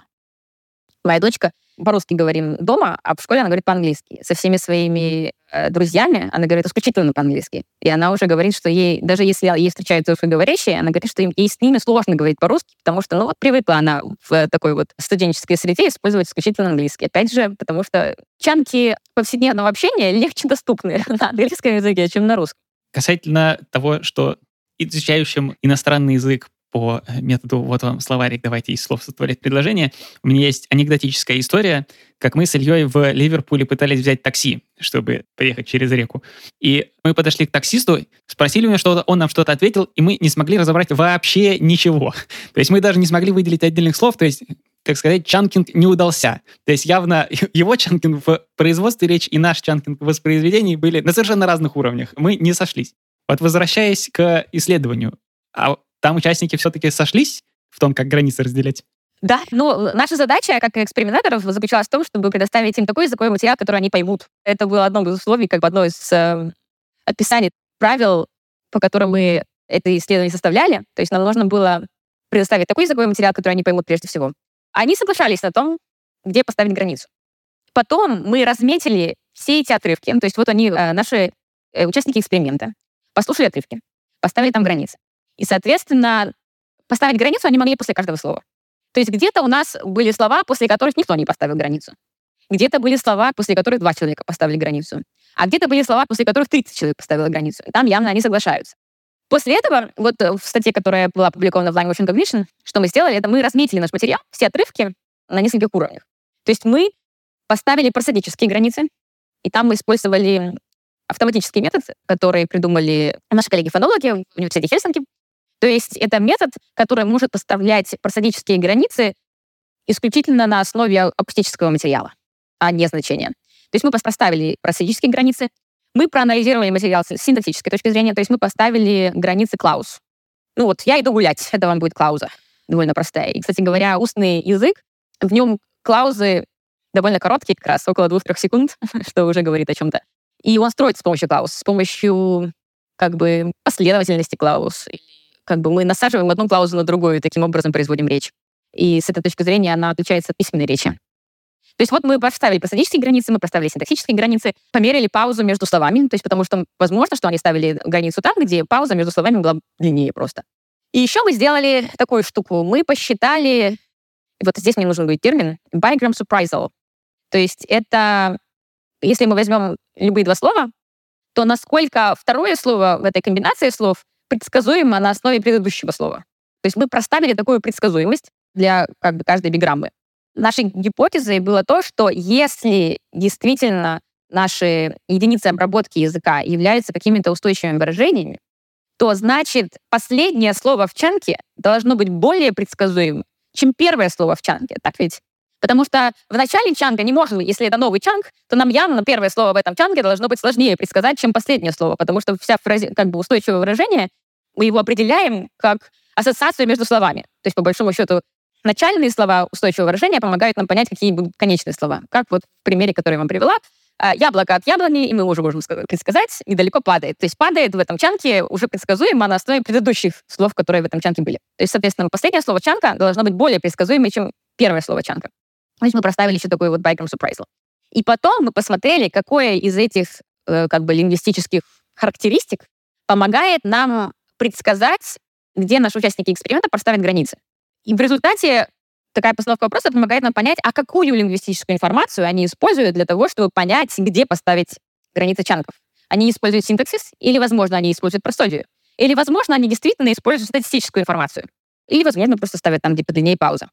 Моя дочка по-русски говорим дома, а в школе она говорит по-английски. Со всеми своими э, друзьями она говорит исключительно по-английски. И она уже говорит, что ей, даже если ей встречаются русскоговорящие, она говорит, что им, ей с ними сложно говорить по-русски, потому что, ну вот, привыкла она в такой вот студенческой среде использовать исключительно английский. Опять же, потому что чанки повседневного общения легче доступны на английском языке, чем на русском. Касательно того, что изучающим иностранный язык по методу «вот вам словарик, давайте из слов сотворять предложение», у меня есть анекдотическая история, как мы с Ильей в Ливерпуле пытались взять такси, чтобы поехать через реку. И мы подошли к таксисту, спросили у него что-то, он нам что-то ответил, и мы не смогли разобрать вообще ничего. То есть мы даже не смогли выделить отдельных слов, то есть, так сказать, чанкинг не удался. То есть явно его чанкинг в производстве речи и наш чанкинг в воспроизведении были на совершенно разных уровнях. Мы не сошлись. Вот возвращаясь к исследованию, а там участники все-таки сошлись в том, как границы разделять? Да, ну, наша задача, как экспериментаторов, заключалась в том, чтобы предоставить им такой языковой материал, который они поймут. Это было одно из условий, как бы одно из э, описаний правил, по которым мы это исследование составляли. То есть нам нужно было предоставить такой языковой материал, который они поймут прежде всего. Они соглашались на том, где поставить границу. Потом мы разметили все эти отрывки. То есть вот они, э, наши э, участники эксперимента, послушали отрывки, поставили там границы. И, соответственно, поставить границу они могли после каждого слова. То есть где-то у нас были слова, после которых никто не поставил границу. Где-то были слова, после которых два человека поставили границу. А где-то были слова, после которых тридцать человек поставило границу. И там явно они соглашаются. После этого, вот в статье, которая была опубликована в Language and Cognition, что мы сделали, это мы разметили наш материал, все отрывки на нескольких уровнях. То есть мы поставили просадические границы, и там мы использовали автоматический метод, который придумали наши коллеги-фонологи в университете Хельсинки. То есть это метод, который может поставлять просадические границы исключительно на основе акустического материала, а не значения. То есть мы поставили просадические границы, мы проанализировали материал с синтаксической точки зрения, то есть мы поставили границы клауз. Ну вот, я иду гулять, это вам будет клауза, довольно простая. И, кстати говоря, устный язык, в нем клаузы довольно короткие, как раз около двух-трех секунд, что уже говорит о чем-то. И он строится с помощью клауз, с помощью как бы последовательности клауз. Как бы мы насаживаем одну клаузу на другую, и таким образом производим речь. И с этой точки зрения она отличается от письменной речи. То есть вот мы поставили просадические границы, мы поставили синтаксические границы, померили паузу между словами, то есть потому что возможно, что они ставили границу там, где пауза между словами была длиннее просто. И еще мы сделали такую штуку. Мы посчитали, вот здесь мне нужен будет термин, bigram surprisal. То есть это, если мы возьмем любые два слова, то насколько второе слово в этой комбинации слов предсказуемо на основе предыдущего слова. То есть мы проставили такую предсказуемость для как бы каждой биграммы. Нашей гипотезой было то, что если действительно наши единицы обработки языка являются какими-то устойчивыми выражениями, то значит последнее слово в чанке должно быть более предсказуемым, чем первое слово в чанке. Так ведь? Потому что в начале чанка не можем, если это новый чанк, то нам явно первое слово в этом чанке должно быть сложнее предсказать, чем последнее слово, потому что вся фразе, как бы устойчивое выражение, мы его определяем как ассоциацию между словами. То есть, по большому счету, начальные слова устойчивого выражения помогают нам понять, какие будут конечные слова. Как вот в примере, который я вам привела, яблоко от яблони, и мы уже можем предсказать, недалеко падает. То есть падает в этом чанке уже предсказуемо на основе предыдущих слов, которые в этом чанке были. То есть, соответственно, последнее слово чанка должно быть более предсказуемым, чем первое слово чанка. Значит, мы проставили еще такой вот bigram surprisal. И потом мы посмотрели, какое из этих э, как бы лингвистических характеристик помогает нам предсказать, где наши участники эксперимента поставят границы. И в результате такая постановка вопроса помогает нам понять, а какую лингвистическую информацию они используют для того, чтобы понять, где поставить границы чанков. Они используют синтаксис, или, возможно, они используют простодию, или, возможно, они действительно используют статистическую информацию, или, возможно, просто ставят там, где подлиннее пауза.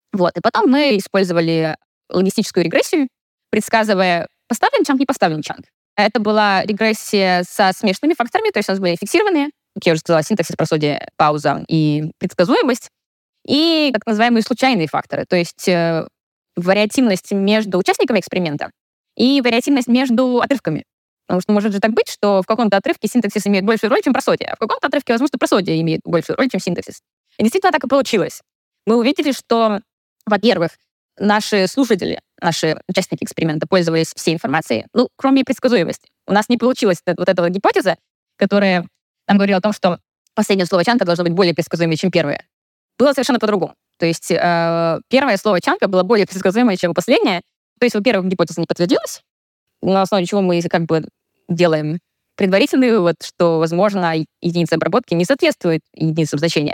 Вот. И потом мы использовали логистическую регрессию, предсказывая, поставлен чанк, не поставлен чанк. Это была регрессия со смешанными факторами, то есть у нас были фиксированные, как я уже сказала, синтаксис, просодия, пауза и предсказуемость, и так называемые случайные факторы, то есть э, вариативность между участниками эксперимента и вариативность между отрывками. Потому что может же так быть, что в каком-то отрывке синтаксис имеет большую роль, чем просодия, а в каком-то отрывке, возможно, просодия имеет большую роль, чем синтаксис. И действительно так и получилось. Мы увидели, что, во-первых, наши слушатели, наши участники эксперимента пользовались всей информацией, ну, кроме предсказуемости. У нас не получилась вот эта вот гипотеза, которая нам говорила о том, что последнее слово чанка должно быть более предсказуемое, чем первое. Было совершенно по-другому. То есть э, первое слово чанка было более предсказуемое, чем последнее. То есть, во-первых, гипотеза не подтвердилась, на основе чего мы как бы делаем предварительный вывод, что, возможно, единица обработки не соответствует единицам значения.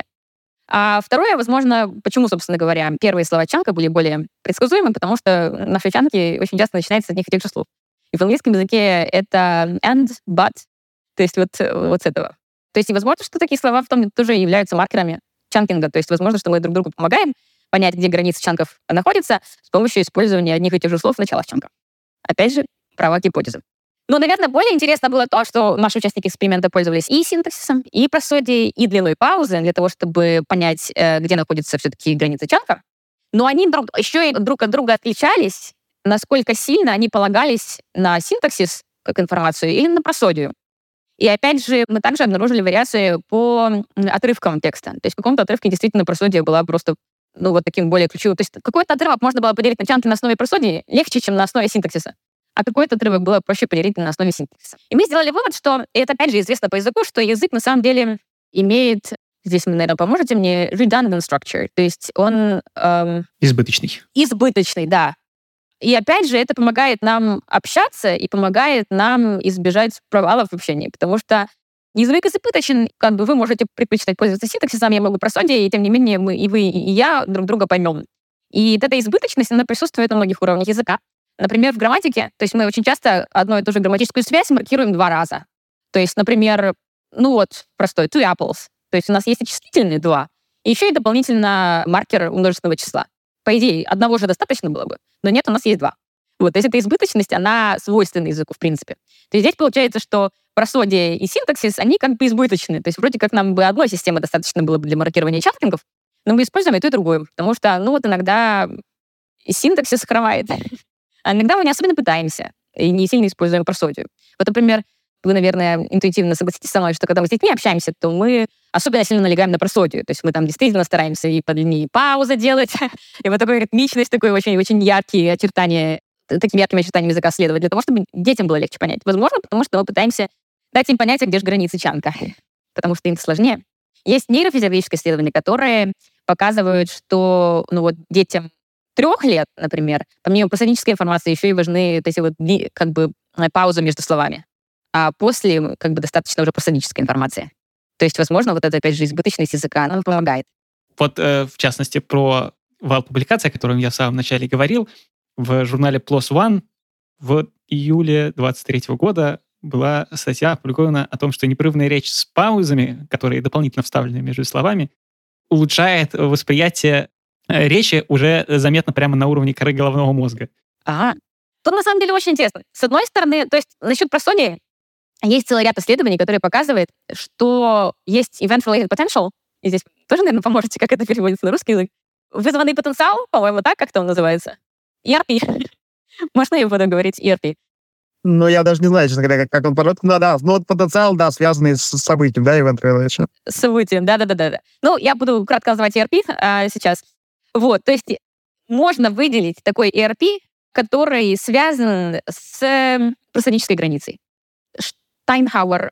А второе, возможно, почему, собственно говоря, первые слова чанка были более предсказуемы, потому что наши чанки очень часто начинаются с одних и тех же слов. И в английском языке это and, but, то есть вот, вот с этого. То есть и возможно, что такие слова в том тоже являются маркерами чанкинга, то есть возможно, что мы друг другу помогаем понять, где границы чанков находятся с помощью использования одних и тех же слов в началах чанка. Опять же, права гипотезы. Но, наверное, более интересно было то, что наши участники эксперимента пользовались и синтаксисом, и просодией, и длиной паузы для того, чтобы понять, где находятся все-таки границы чанка. Но они друг, еще и друг от друга отличались, насколько сильно они полагались на синтаксис как информацию или на просодию. И опять же, мы также обнаружили вариации по отрывкам текста. То есть в каком-то отрывке действительно просодия была просто ну, вот таким более ключевым. То есть какой-то отрывок можно было поделить на чанки на основе просодии легче, чем на основе синтаксиса. А какой-то отрывок было проще поделить на основе синтаксиса. И мы сделали вывод, что, и это опять же известно по языку, что язык на самом деле имеет, здесь вы, наверное, поможете мне, redundant structure, то есть он... Эм, избыточный. Избыточный, да. И опять же, это помогает нам общаться и помогает нам избежать провалов в общении, потому что язык избыточен, как бы вы можете предпочитать пользоваться синтаксисом, я могу просодией, и тем не менее мы, и вы, и я друг друга поймем. И эта избыточность, она присутствует на многих уровнях языка. Например, в грамматике, то есть мы очень часто одну и ту же грамматическую связь маркируем два раза. То есть, например, ну вот, простой, two apples. То есть у нас есть и числительные два, и еще и дополнительно маркер множественного числа. По идее, одного же достаточно было бы, но нет, у нас есть два. Вот, то есть эта избыточность, она свойственна языку, в принципе. То есть здесь получается, что просодия и синтаксис, они как бы избыточны. То есть вроде как нам бы одной системы достаточно было бы для маркирования чанкингов, но мы используем и ту, и другую, потому что, ну вот иногда синтаксис хромает. А иногда мы не особенно пытаемся и не сильно используем просодию. Вот, например, вы, наверное, интуитивно согласитесь со мной, что когда мы с детьми общаемся, то мы особенно сильно налегаем на просодию. То есть мы там действительно стараемся и подлиннее паузы делать, и вот такой ритмичность, такой очень-очень яркие очертания, такими яркими очертаниями языка следовать, для того, чтобы детям было легче понять. Возможно, потому что мы пытаемся дать им понять, где же границы чанка, потому что им сложнее. Есть нейрофизиологические исследования, которые показывают, что ну вот детям трех лет, например, помимо просодической информации еще и важны вот эти вот как бы паузы между словами. А после как бы достаточно уже просодической информации. То есть, возможно, вот эта, опять же, избыточность языка, она помогает. Вот, э, в частности, про вал публикаций, о котором я в самом начале говорил, в журнале пи эл о эс один в июле двадцать третьего года была статья опубликована о том, что непрерывная речь с паузами, которые дополнительно вставлены между словами, улучшает восприятие речи уже заметно прямо на уровне коры головного мозга. Ага. Тут на самом деле очень интересно. С одной стороны, то есть насчет просодии есть целый ряд исследований, которые показывают, что есть event-related potential, и здесь тоже, наверное, поможете, как это переводится на русский язык. Вызванный потенциал, по-моему, так как-то он называется. и ар пи. Можно я буду говорить и ар пи? Ну, я даже не знаю, честно говоря, как он по-русски. Ну, да, ну, вот потенциал, да, связанный с событием, да, event-related. С событием, да-да-да. Ну, я буду кратко называть и ар пи а, сейчас. Вот, то есть можно выделить такой и ар пи, который связан с просодической границей. Штайнхауэр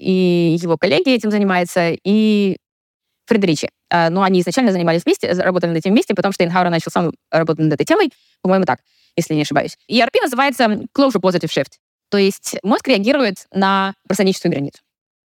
и его коллеги этим занимаются, и Фредеричи. А, ну, они изначально занимались вместе, работали над этим вместе, потом Штайнхауэр начал сам работать над этой темой, по-моему, так, если не ошибаюсь. и ар пи называется closure positive shift, то есть мозг реагирует на просодическую границу.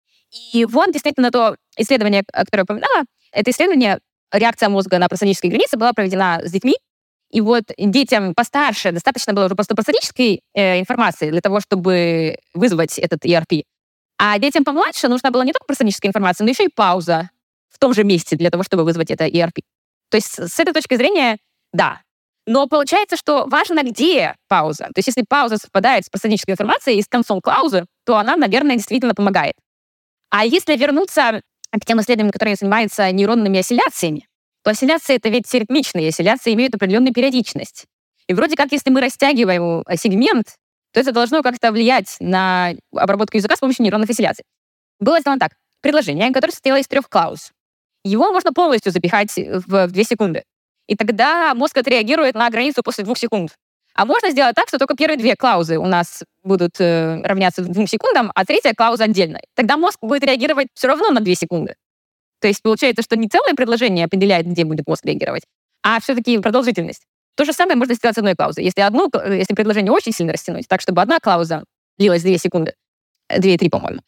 И вот действительно то исследование, которое я упоминала, это исследование реакция мозга на просодической границе была проведена с детьми. И вот детям постарше достаточно было уже просто просодической э, информации для того, чтобы вызвать этот и ар пи. А детям помладше нужна была не только просодическая информация, но еще и пауза в том же месте для того, чтобы вызвать это и ар пи. То есть с этой точки зрения Да. Но получается, что важно, где пауза. То есть если пауза совпадает с посреднической информацией и с концом клаузы, то она, наверное, действительно помогает. А если вернуться к тем исследованиям, которые занимаются нейронными осцилляциями, то осцилляции — это ведь ритмичные, осцилляции имеют определенную периодичность. И вроде как, если мы растягиваем сегмент, то это должно как-то влиять на обработку языка с помощью нейронных осцилляций. Было сделано так. Предложение, которое состояло из трех клауз. Его можно полностью запихать в две секунды. И тогда мозг отреагирует на границу после двух секунд. А можно сделать так, что только первые две клаузы у нас будут э, равняться двум секундам, а третья клауза отдельно. Тогда мозг будет реагировать все равно на две секунды. То есть получается, что не целое предложение определяет, где будет мозг реагировать, а все-таки продолжительность. То же самое можно сделать с одной клаузой. Если, одну, если предложение очень сильно растянуть, так, чтобы одна клауза длилась две секунды, две-три, по-моему,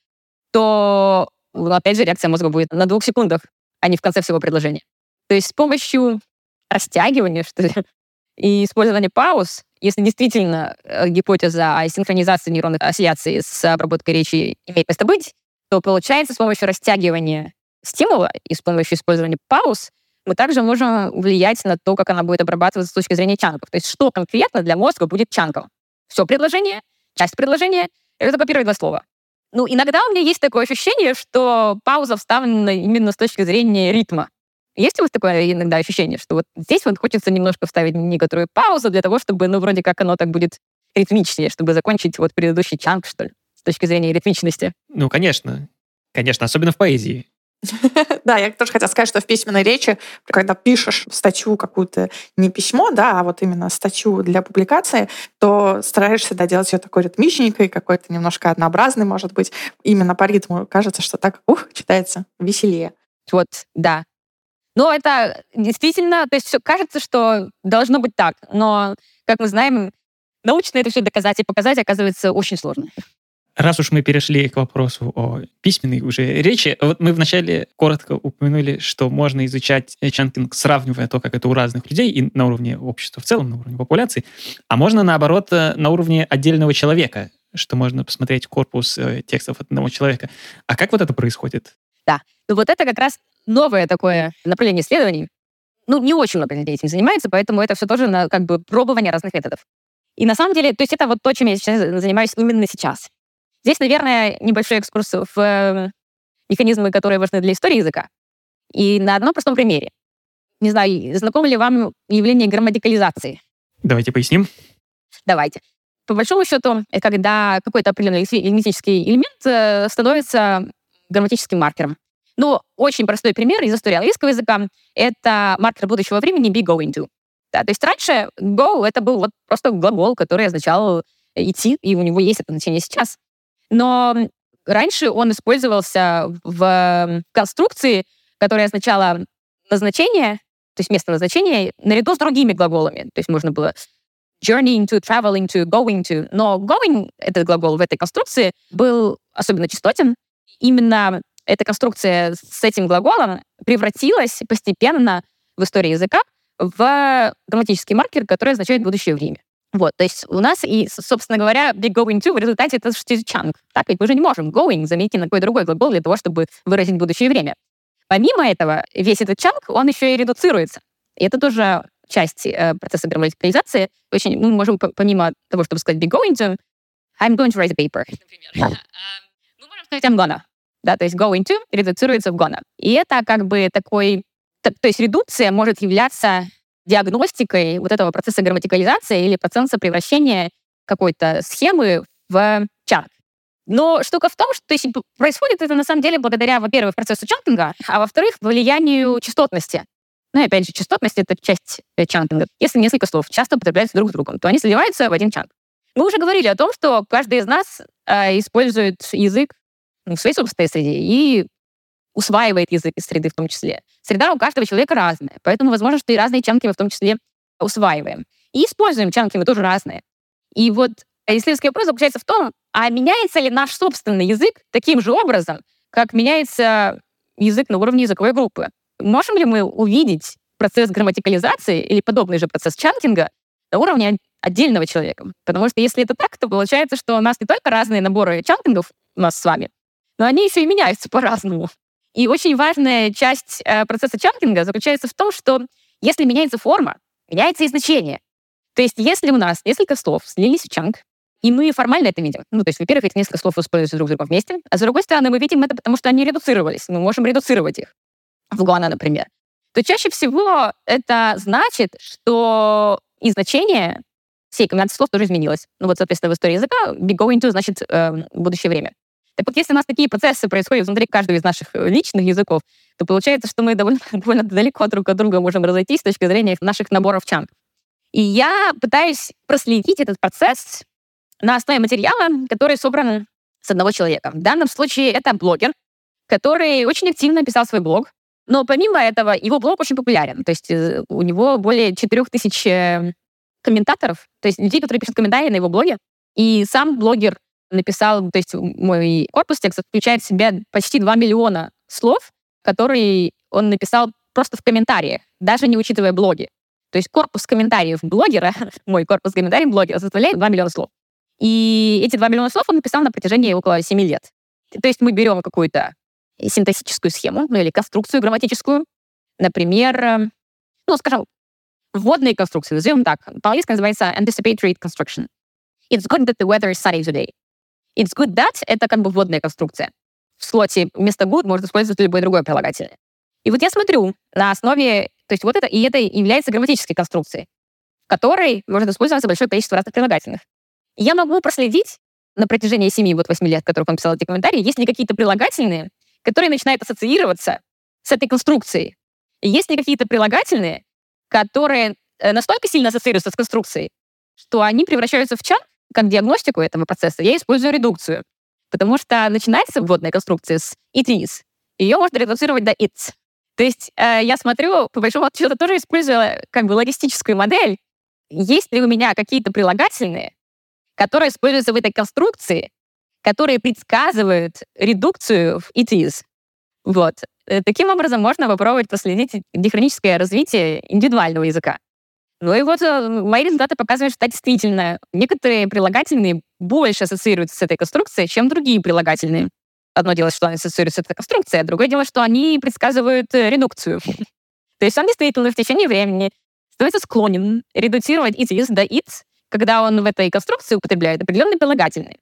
то, опять же, реакция мозга будет на двух секундах, а не в конце всего предложения. То есть с помощью растягивания, что ли, и использования пауз, если действительно гипотеза о синхронизации нейронных осцилляций с обработкой речи имеет место быть, то получается с помощью растягивания стимула и с помощью использования пауз мы также можем влиять на то, как она будет обрабатываться с точки зрения чанков. То есть что конкретно для мозга будет чанком. Все предложение, часть предложения, это только первые два слова. Ну, иногда у меня есть такое ощущение, что пауза вставлена именно с точки зрения ритма. Есть у вас такое иногда ощущение, что вот здесь вот хочется немножко вставить некоторую паузу для того, чтобы, ну, вроде как оно так будет ритмичнее, чтобы закончить вот предыдущий чанк, что ли, с точки зрения ритмичности? Ну, конечно. Конечно, особенно в поэзии. Да, я тоже хотела сказать, что в письменной речи, когда пишешь статью какую-то, не письмо, да, а вот именно статью для публикации, то стараешься, да, делать ее такой ритмичненькой, какой-то немножко однообразный, может быть. Именно по ритму кажется, что так, ух, читается веселее. Вот, да. Но это действительно, то есть все кажется, что должно быть так, но, как мы знаем, научно это все доказать и показать оказывается очень сложно. Раз уж мы перешли к вопросу о письменной уже речи, вот мы вначале коротко упомянули, что можно изучать чанкинг, сравнивая то, как это у разных людей, и на уровне общества в целом, на уровне популяции, а можно, наоборот, на уровне отдельного человека, что можно посмотреть корпус текстов одного человека. А как вот это происходит? Да, ну вот это как раз новое такое направление исследований. Ну, не очень много людей этим занимается, поэтому это все тоже на, как бы, пробование разных методов. И на самом деле, то есть это вот то, чем я сейчас занимаюсь именно сейчас. Здесь, наверное, небольшой экскурс в механизмы, которые важны для истории языка. И на одном простом примере. Не знаю, знакомо ли вам явление грамматикализации? Давайте поясним. Давайте. По большому счету, это когда какой-то определенный лингвистический элемент становится грамматическим маркером. Ну, очень простой пример из истории английского языка — это маркер будущего времени be going to. Да, то есть раньше go — это был вот просто глагол, который означал идти, и у него есть это значение сейчас. Но раньше он использовался в конструкции, которая означала назначение, то есть место назначения, наряду с другими глаголами. То есть можно было journeying to, traveling to, going to. Но going, этот глагол в этой конструкции, был особенно частотен. Именно эта конструкция с этим глаголом превратилась постепенно в истории языка в грамматический маркер, который означает будущее время. Вот, то есть у нас и, собственно говоря, be going to в результате это чанк. Так ведь мы же не можем going заменить на какой другой глагол для того, чтобы выразить будущее время. Помимо этого, весь этот чанк, он еще и редуцируется. И это тоже часть э, процесса грамматикализации. Очень, мы можем, помимо того, чтобы сказать be going to, I'm going to write a paper, например. Мы можем сказать I'm gonna. Да, то есть going to редуцируется в gonna. И это как бы такой... То, то есть редукция может являться диагностикой вот этого процесса грамматикализации или процесса превращения какой-то схемы в чанк. Но штука в том, что то есть, происходит это на самом деле благодаря, во-первых, процессу чанкинга, а во-вторых, влиянию частотности. Ну и опять же, частотность — это часть чанкинга. Если несколько слов часто употребляются друг с другом, то они сливаются в один чанк. Мы уже говорили о том, что каждый из нас э, использует язык в своей собственной среде и усваивает язык из среды в том числе. Среда у каждого человека разная, поэтому возможно, что и разные чанки мы в том числе усваиваем. И используем чанки мы тоже разные. И вот исследовательский вопрос заключается в том, а меняется ли наш собственный язык таким же образом, как меняется язык на уровне языковой группы? Можем ли мы увидеть процесс грамматикализации или подобный же процесс чанкинга на уровне отдельного человека? Потому что если это так, то получается, что у нас не только разные наборы чанкингов у нас с вами, но они еще и меняются по-разному. И очень важная часть э, процесса чанкинга заключается в том, что если меняется форма, меняется и значение. То есть если у нас несколько слов слились в чанк, и мы формально это видим, ну, то есть, во-первых, эти несколько слов используются друг с другом вместе, а с другой стороны, мы видим это, потому что они редуцировались. Мы можем редуцировать их в Гуана, например. То чаще всего это значит, что и значение всей комбинации слов тоже изменилось. Ну вот, соответственно, в истории языка be going to значит э, будущее время. Так вот, если у нас такие процессы происходят внутри каждого из наших личных языков, то получается, что мы довольно, довольно далеко друг от друга можем разойтись с точки зрения наших наборов чанк. И я пытаюсь проследить этот процесс на основе материала, который собран с одного человека. В данном случае это блогер, который очень активно писал свой блог. Но помимо этого, его блог очень популярен. То есть у него более четырех тысяч комментаторов, то есть людей, которые пишут комментарии на его блоге. И сам блогер написал, то есть мой корпус текста включает в себя почти два миллиона слов, которые он написал просто в комментариях, даже не учитывая блоги. То есть корпус комментариев блогера, мой корпус комментариев блогера составляет два миллиона слов. И эти два миллиона слов он написал на протяжении около семи лет. То есть мы берем какую-то синтаксическую схему, ну или конструкцию грамматическую, например, ну, скажем, вводные конструкции, назовем так. По-английски называется anticipatory construction. It's good that the weather is sunny today. It's good that — это как бы вводная конструкция. В слоте вместо good можно использовать любое другое прилагательное. И вот я смотрю на основе, то есть вот это, и это является грамматической конструкцией, в которой может использоваться большое количество разных прилагательных. И я могу проследить на протяжении семи-восьми лет, в которых он писал эти комментарии, есть ли какие-то прилагательные, которые начинают ассоциироваться с этой конструкцией. И есть ли какие-то прилагательные, которые настолько сильно ассоциируются с конструкцией, что они превращаются в чанк. Как диагностику этого процесса я использую редукцию, потому что начинается вводная конструкция с it is, ее можно редуцировать до it's. То есть э, я смотрю, по большому счету, тоже используя как бы логистическую модель, есть ли у меня какие-то прилагательные, которые используются в этой конструкции, которые предсказывают редукцию в it is. Вот. Таким образом можно попробовать проследить дихроническое развитие индивидуального языка. Ну и вот мои результаты показывают, что действительно некоторые прилагательные больше ассоциируются с этой конструкцией, чем другие прилагательные. Одно дело, что они ассоциируются с этой конструкцией, а другое дело, что они предсказывают редукцию. То есть он действительно в течение времени становится склонен редуцировать it is до it, когда он в этой конструкции употребляет определенные прилагательные.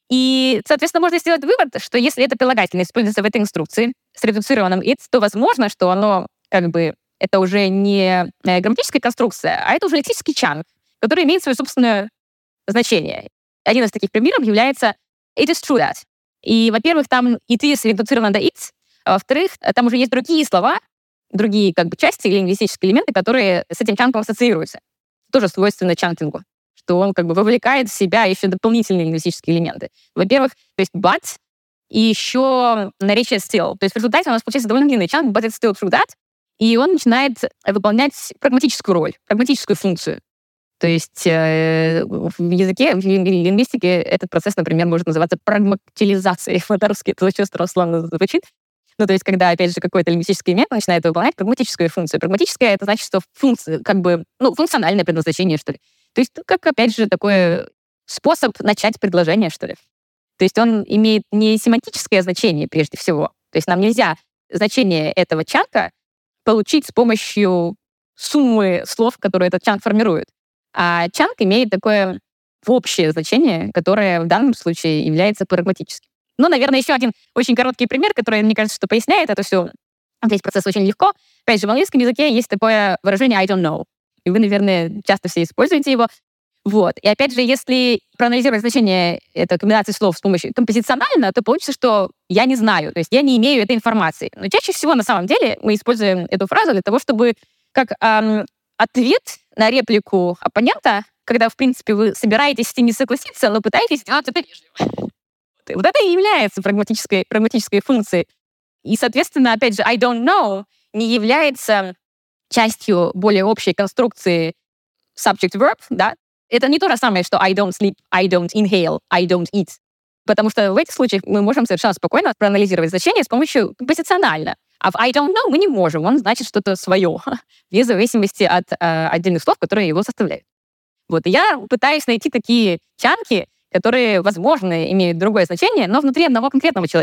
И, соответственно, можно сделать вывод, что если это прилагательное используется в этой инструкции с редуцированным it, то возможно, что оно как бы это уже не грамматическая конструкция, а это уже лексический чанк, который имеет свое собственное значение. Один из таких примеров является it is true that. И, во-первых, там it is редуцировано до it, а во-вторых, там уже есть другие слова, другие как бы части или лингвистические элементы, которые с этим чанком ассоциируются. Тоже свойственно чанкингу, что он как бы вовлекает в себя еще дополнительные лингвистические элементы. Во-первых, то есть but, и еще наречие still. То есть в результате у нас получается довольно длинный чанк, but it's still true that, и он начинает выполнять прагматическую роль, прагматическую функцию. То есть э, в языке, в лингвистике этот процесс, например, может называться прагматилизацией. По-русски это очень странно звучит. Ну, то есть когда, опять же, какой-то лингвистический элемент начинает выполнять прагматическую функцию. Прагматическая — это значит, что функция, как бы, ну, функциональное предназначение, что ли. То есть как, опять же, такой способ начать предложение, что ли. То есть он имеет не семантическое значение прежде всего. То есть нам нельзя значение этого чанка получить с помощью суммы слов, которые этот чанк формирует. А чанк имеет такое общее значение, которое в данном случае является прагматическим. Ну, наверное, еще один очень короткий пример, который, мне кажется, что поясняет это все. Весь процесс очень легко. Опять же, в английском языке есть такое выражение I don't know. И вы, наверное, часто все используете его. Вот. И опять же, если проанализировать значение этой комбинации слов с помощью композиционально, то получится, что я не знаю, то есть я не имею этой информации. Но чаще всего, на самом деле, мы используем эту фразу для того, чтобы как эм, ответ на реплику оппонента, когда, в принципе, вы собираетесь с ним не согласиться, но пытаетесь сделать это вежливо. Вот это и является прагматической, прагматической функцией. И, соответственно, опять же, I don't know не является частью более общей конструкции subject-verb, да? Это не то же самое, что I don't sleep, I don't inhale, I don't eat. Потому что в этих случаях мы можем совершенно спокойно проанализировать значение с помощью композиционально. А в I don't know мы не можем. Он значит что-то свое, вне зависимости от э, отдельных слов, которые его составляют. Вот. И я пытаюсь найти такие чанки, которые, возможно, имеют другое значение, но внутри одного конкретного человека.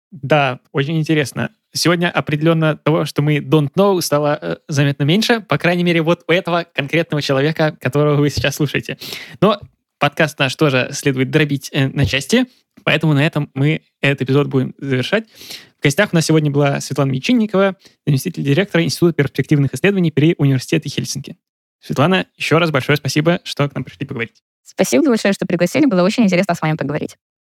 Да, очень интересно. Сегодня определенно того, что мы don't know, стало э, заметно меньше. По крайней мере, вот у этого конкретного человека, которого вы сейчас слушаете. Но подкаст наш тоже следует дробить э, на части, поэтому на этом мы этот эпизод будем завершать. В гостях у нас сегодня была Светлана Мечинникова, заместитель директора Института перспективных исследований при Университете Хельсинки. Светлана, еще раз большое спасибо, что к нам пришли поговорить. Спасибо большое, что пригласили. Было очень интересно с вами поговорить.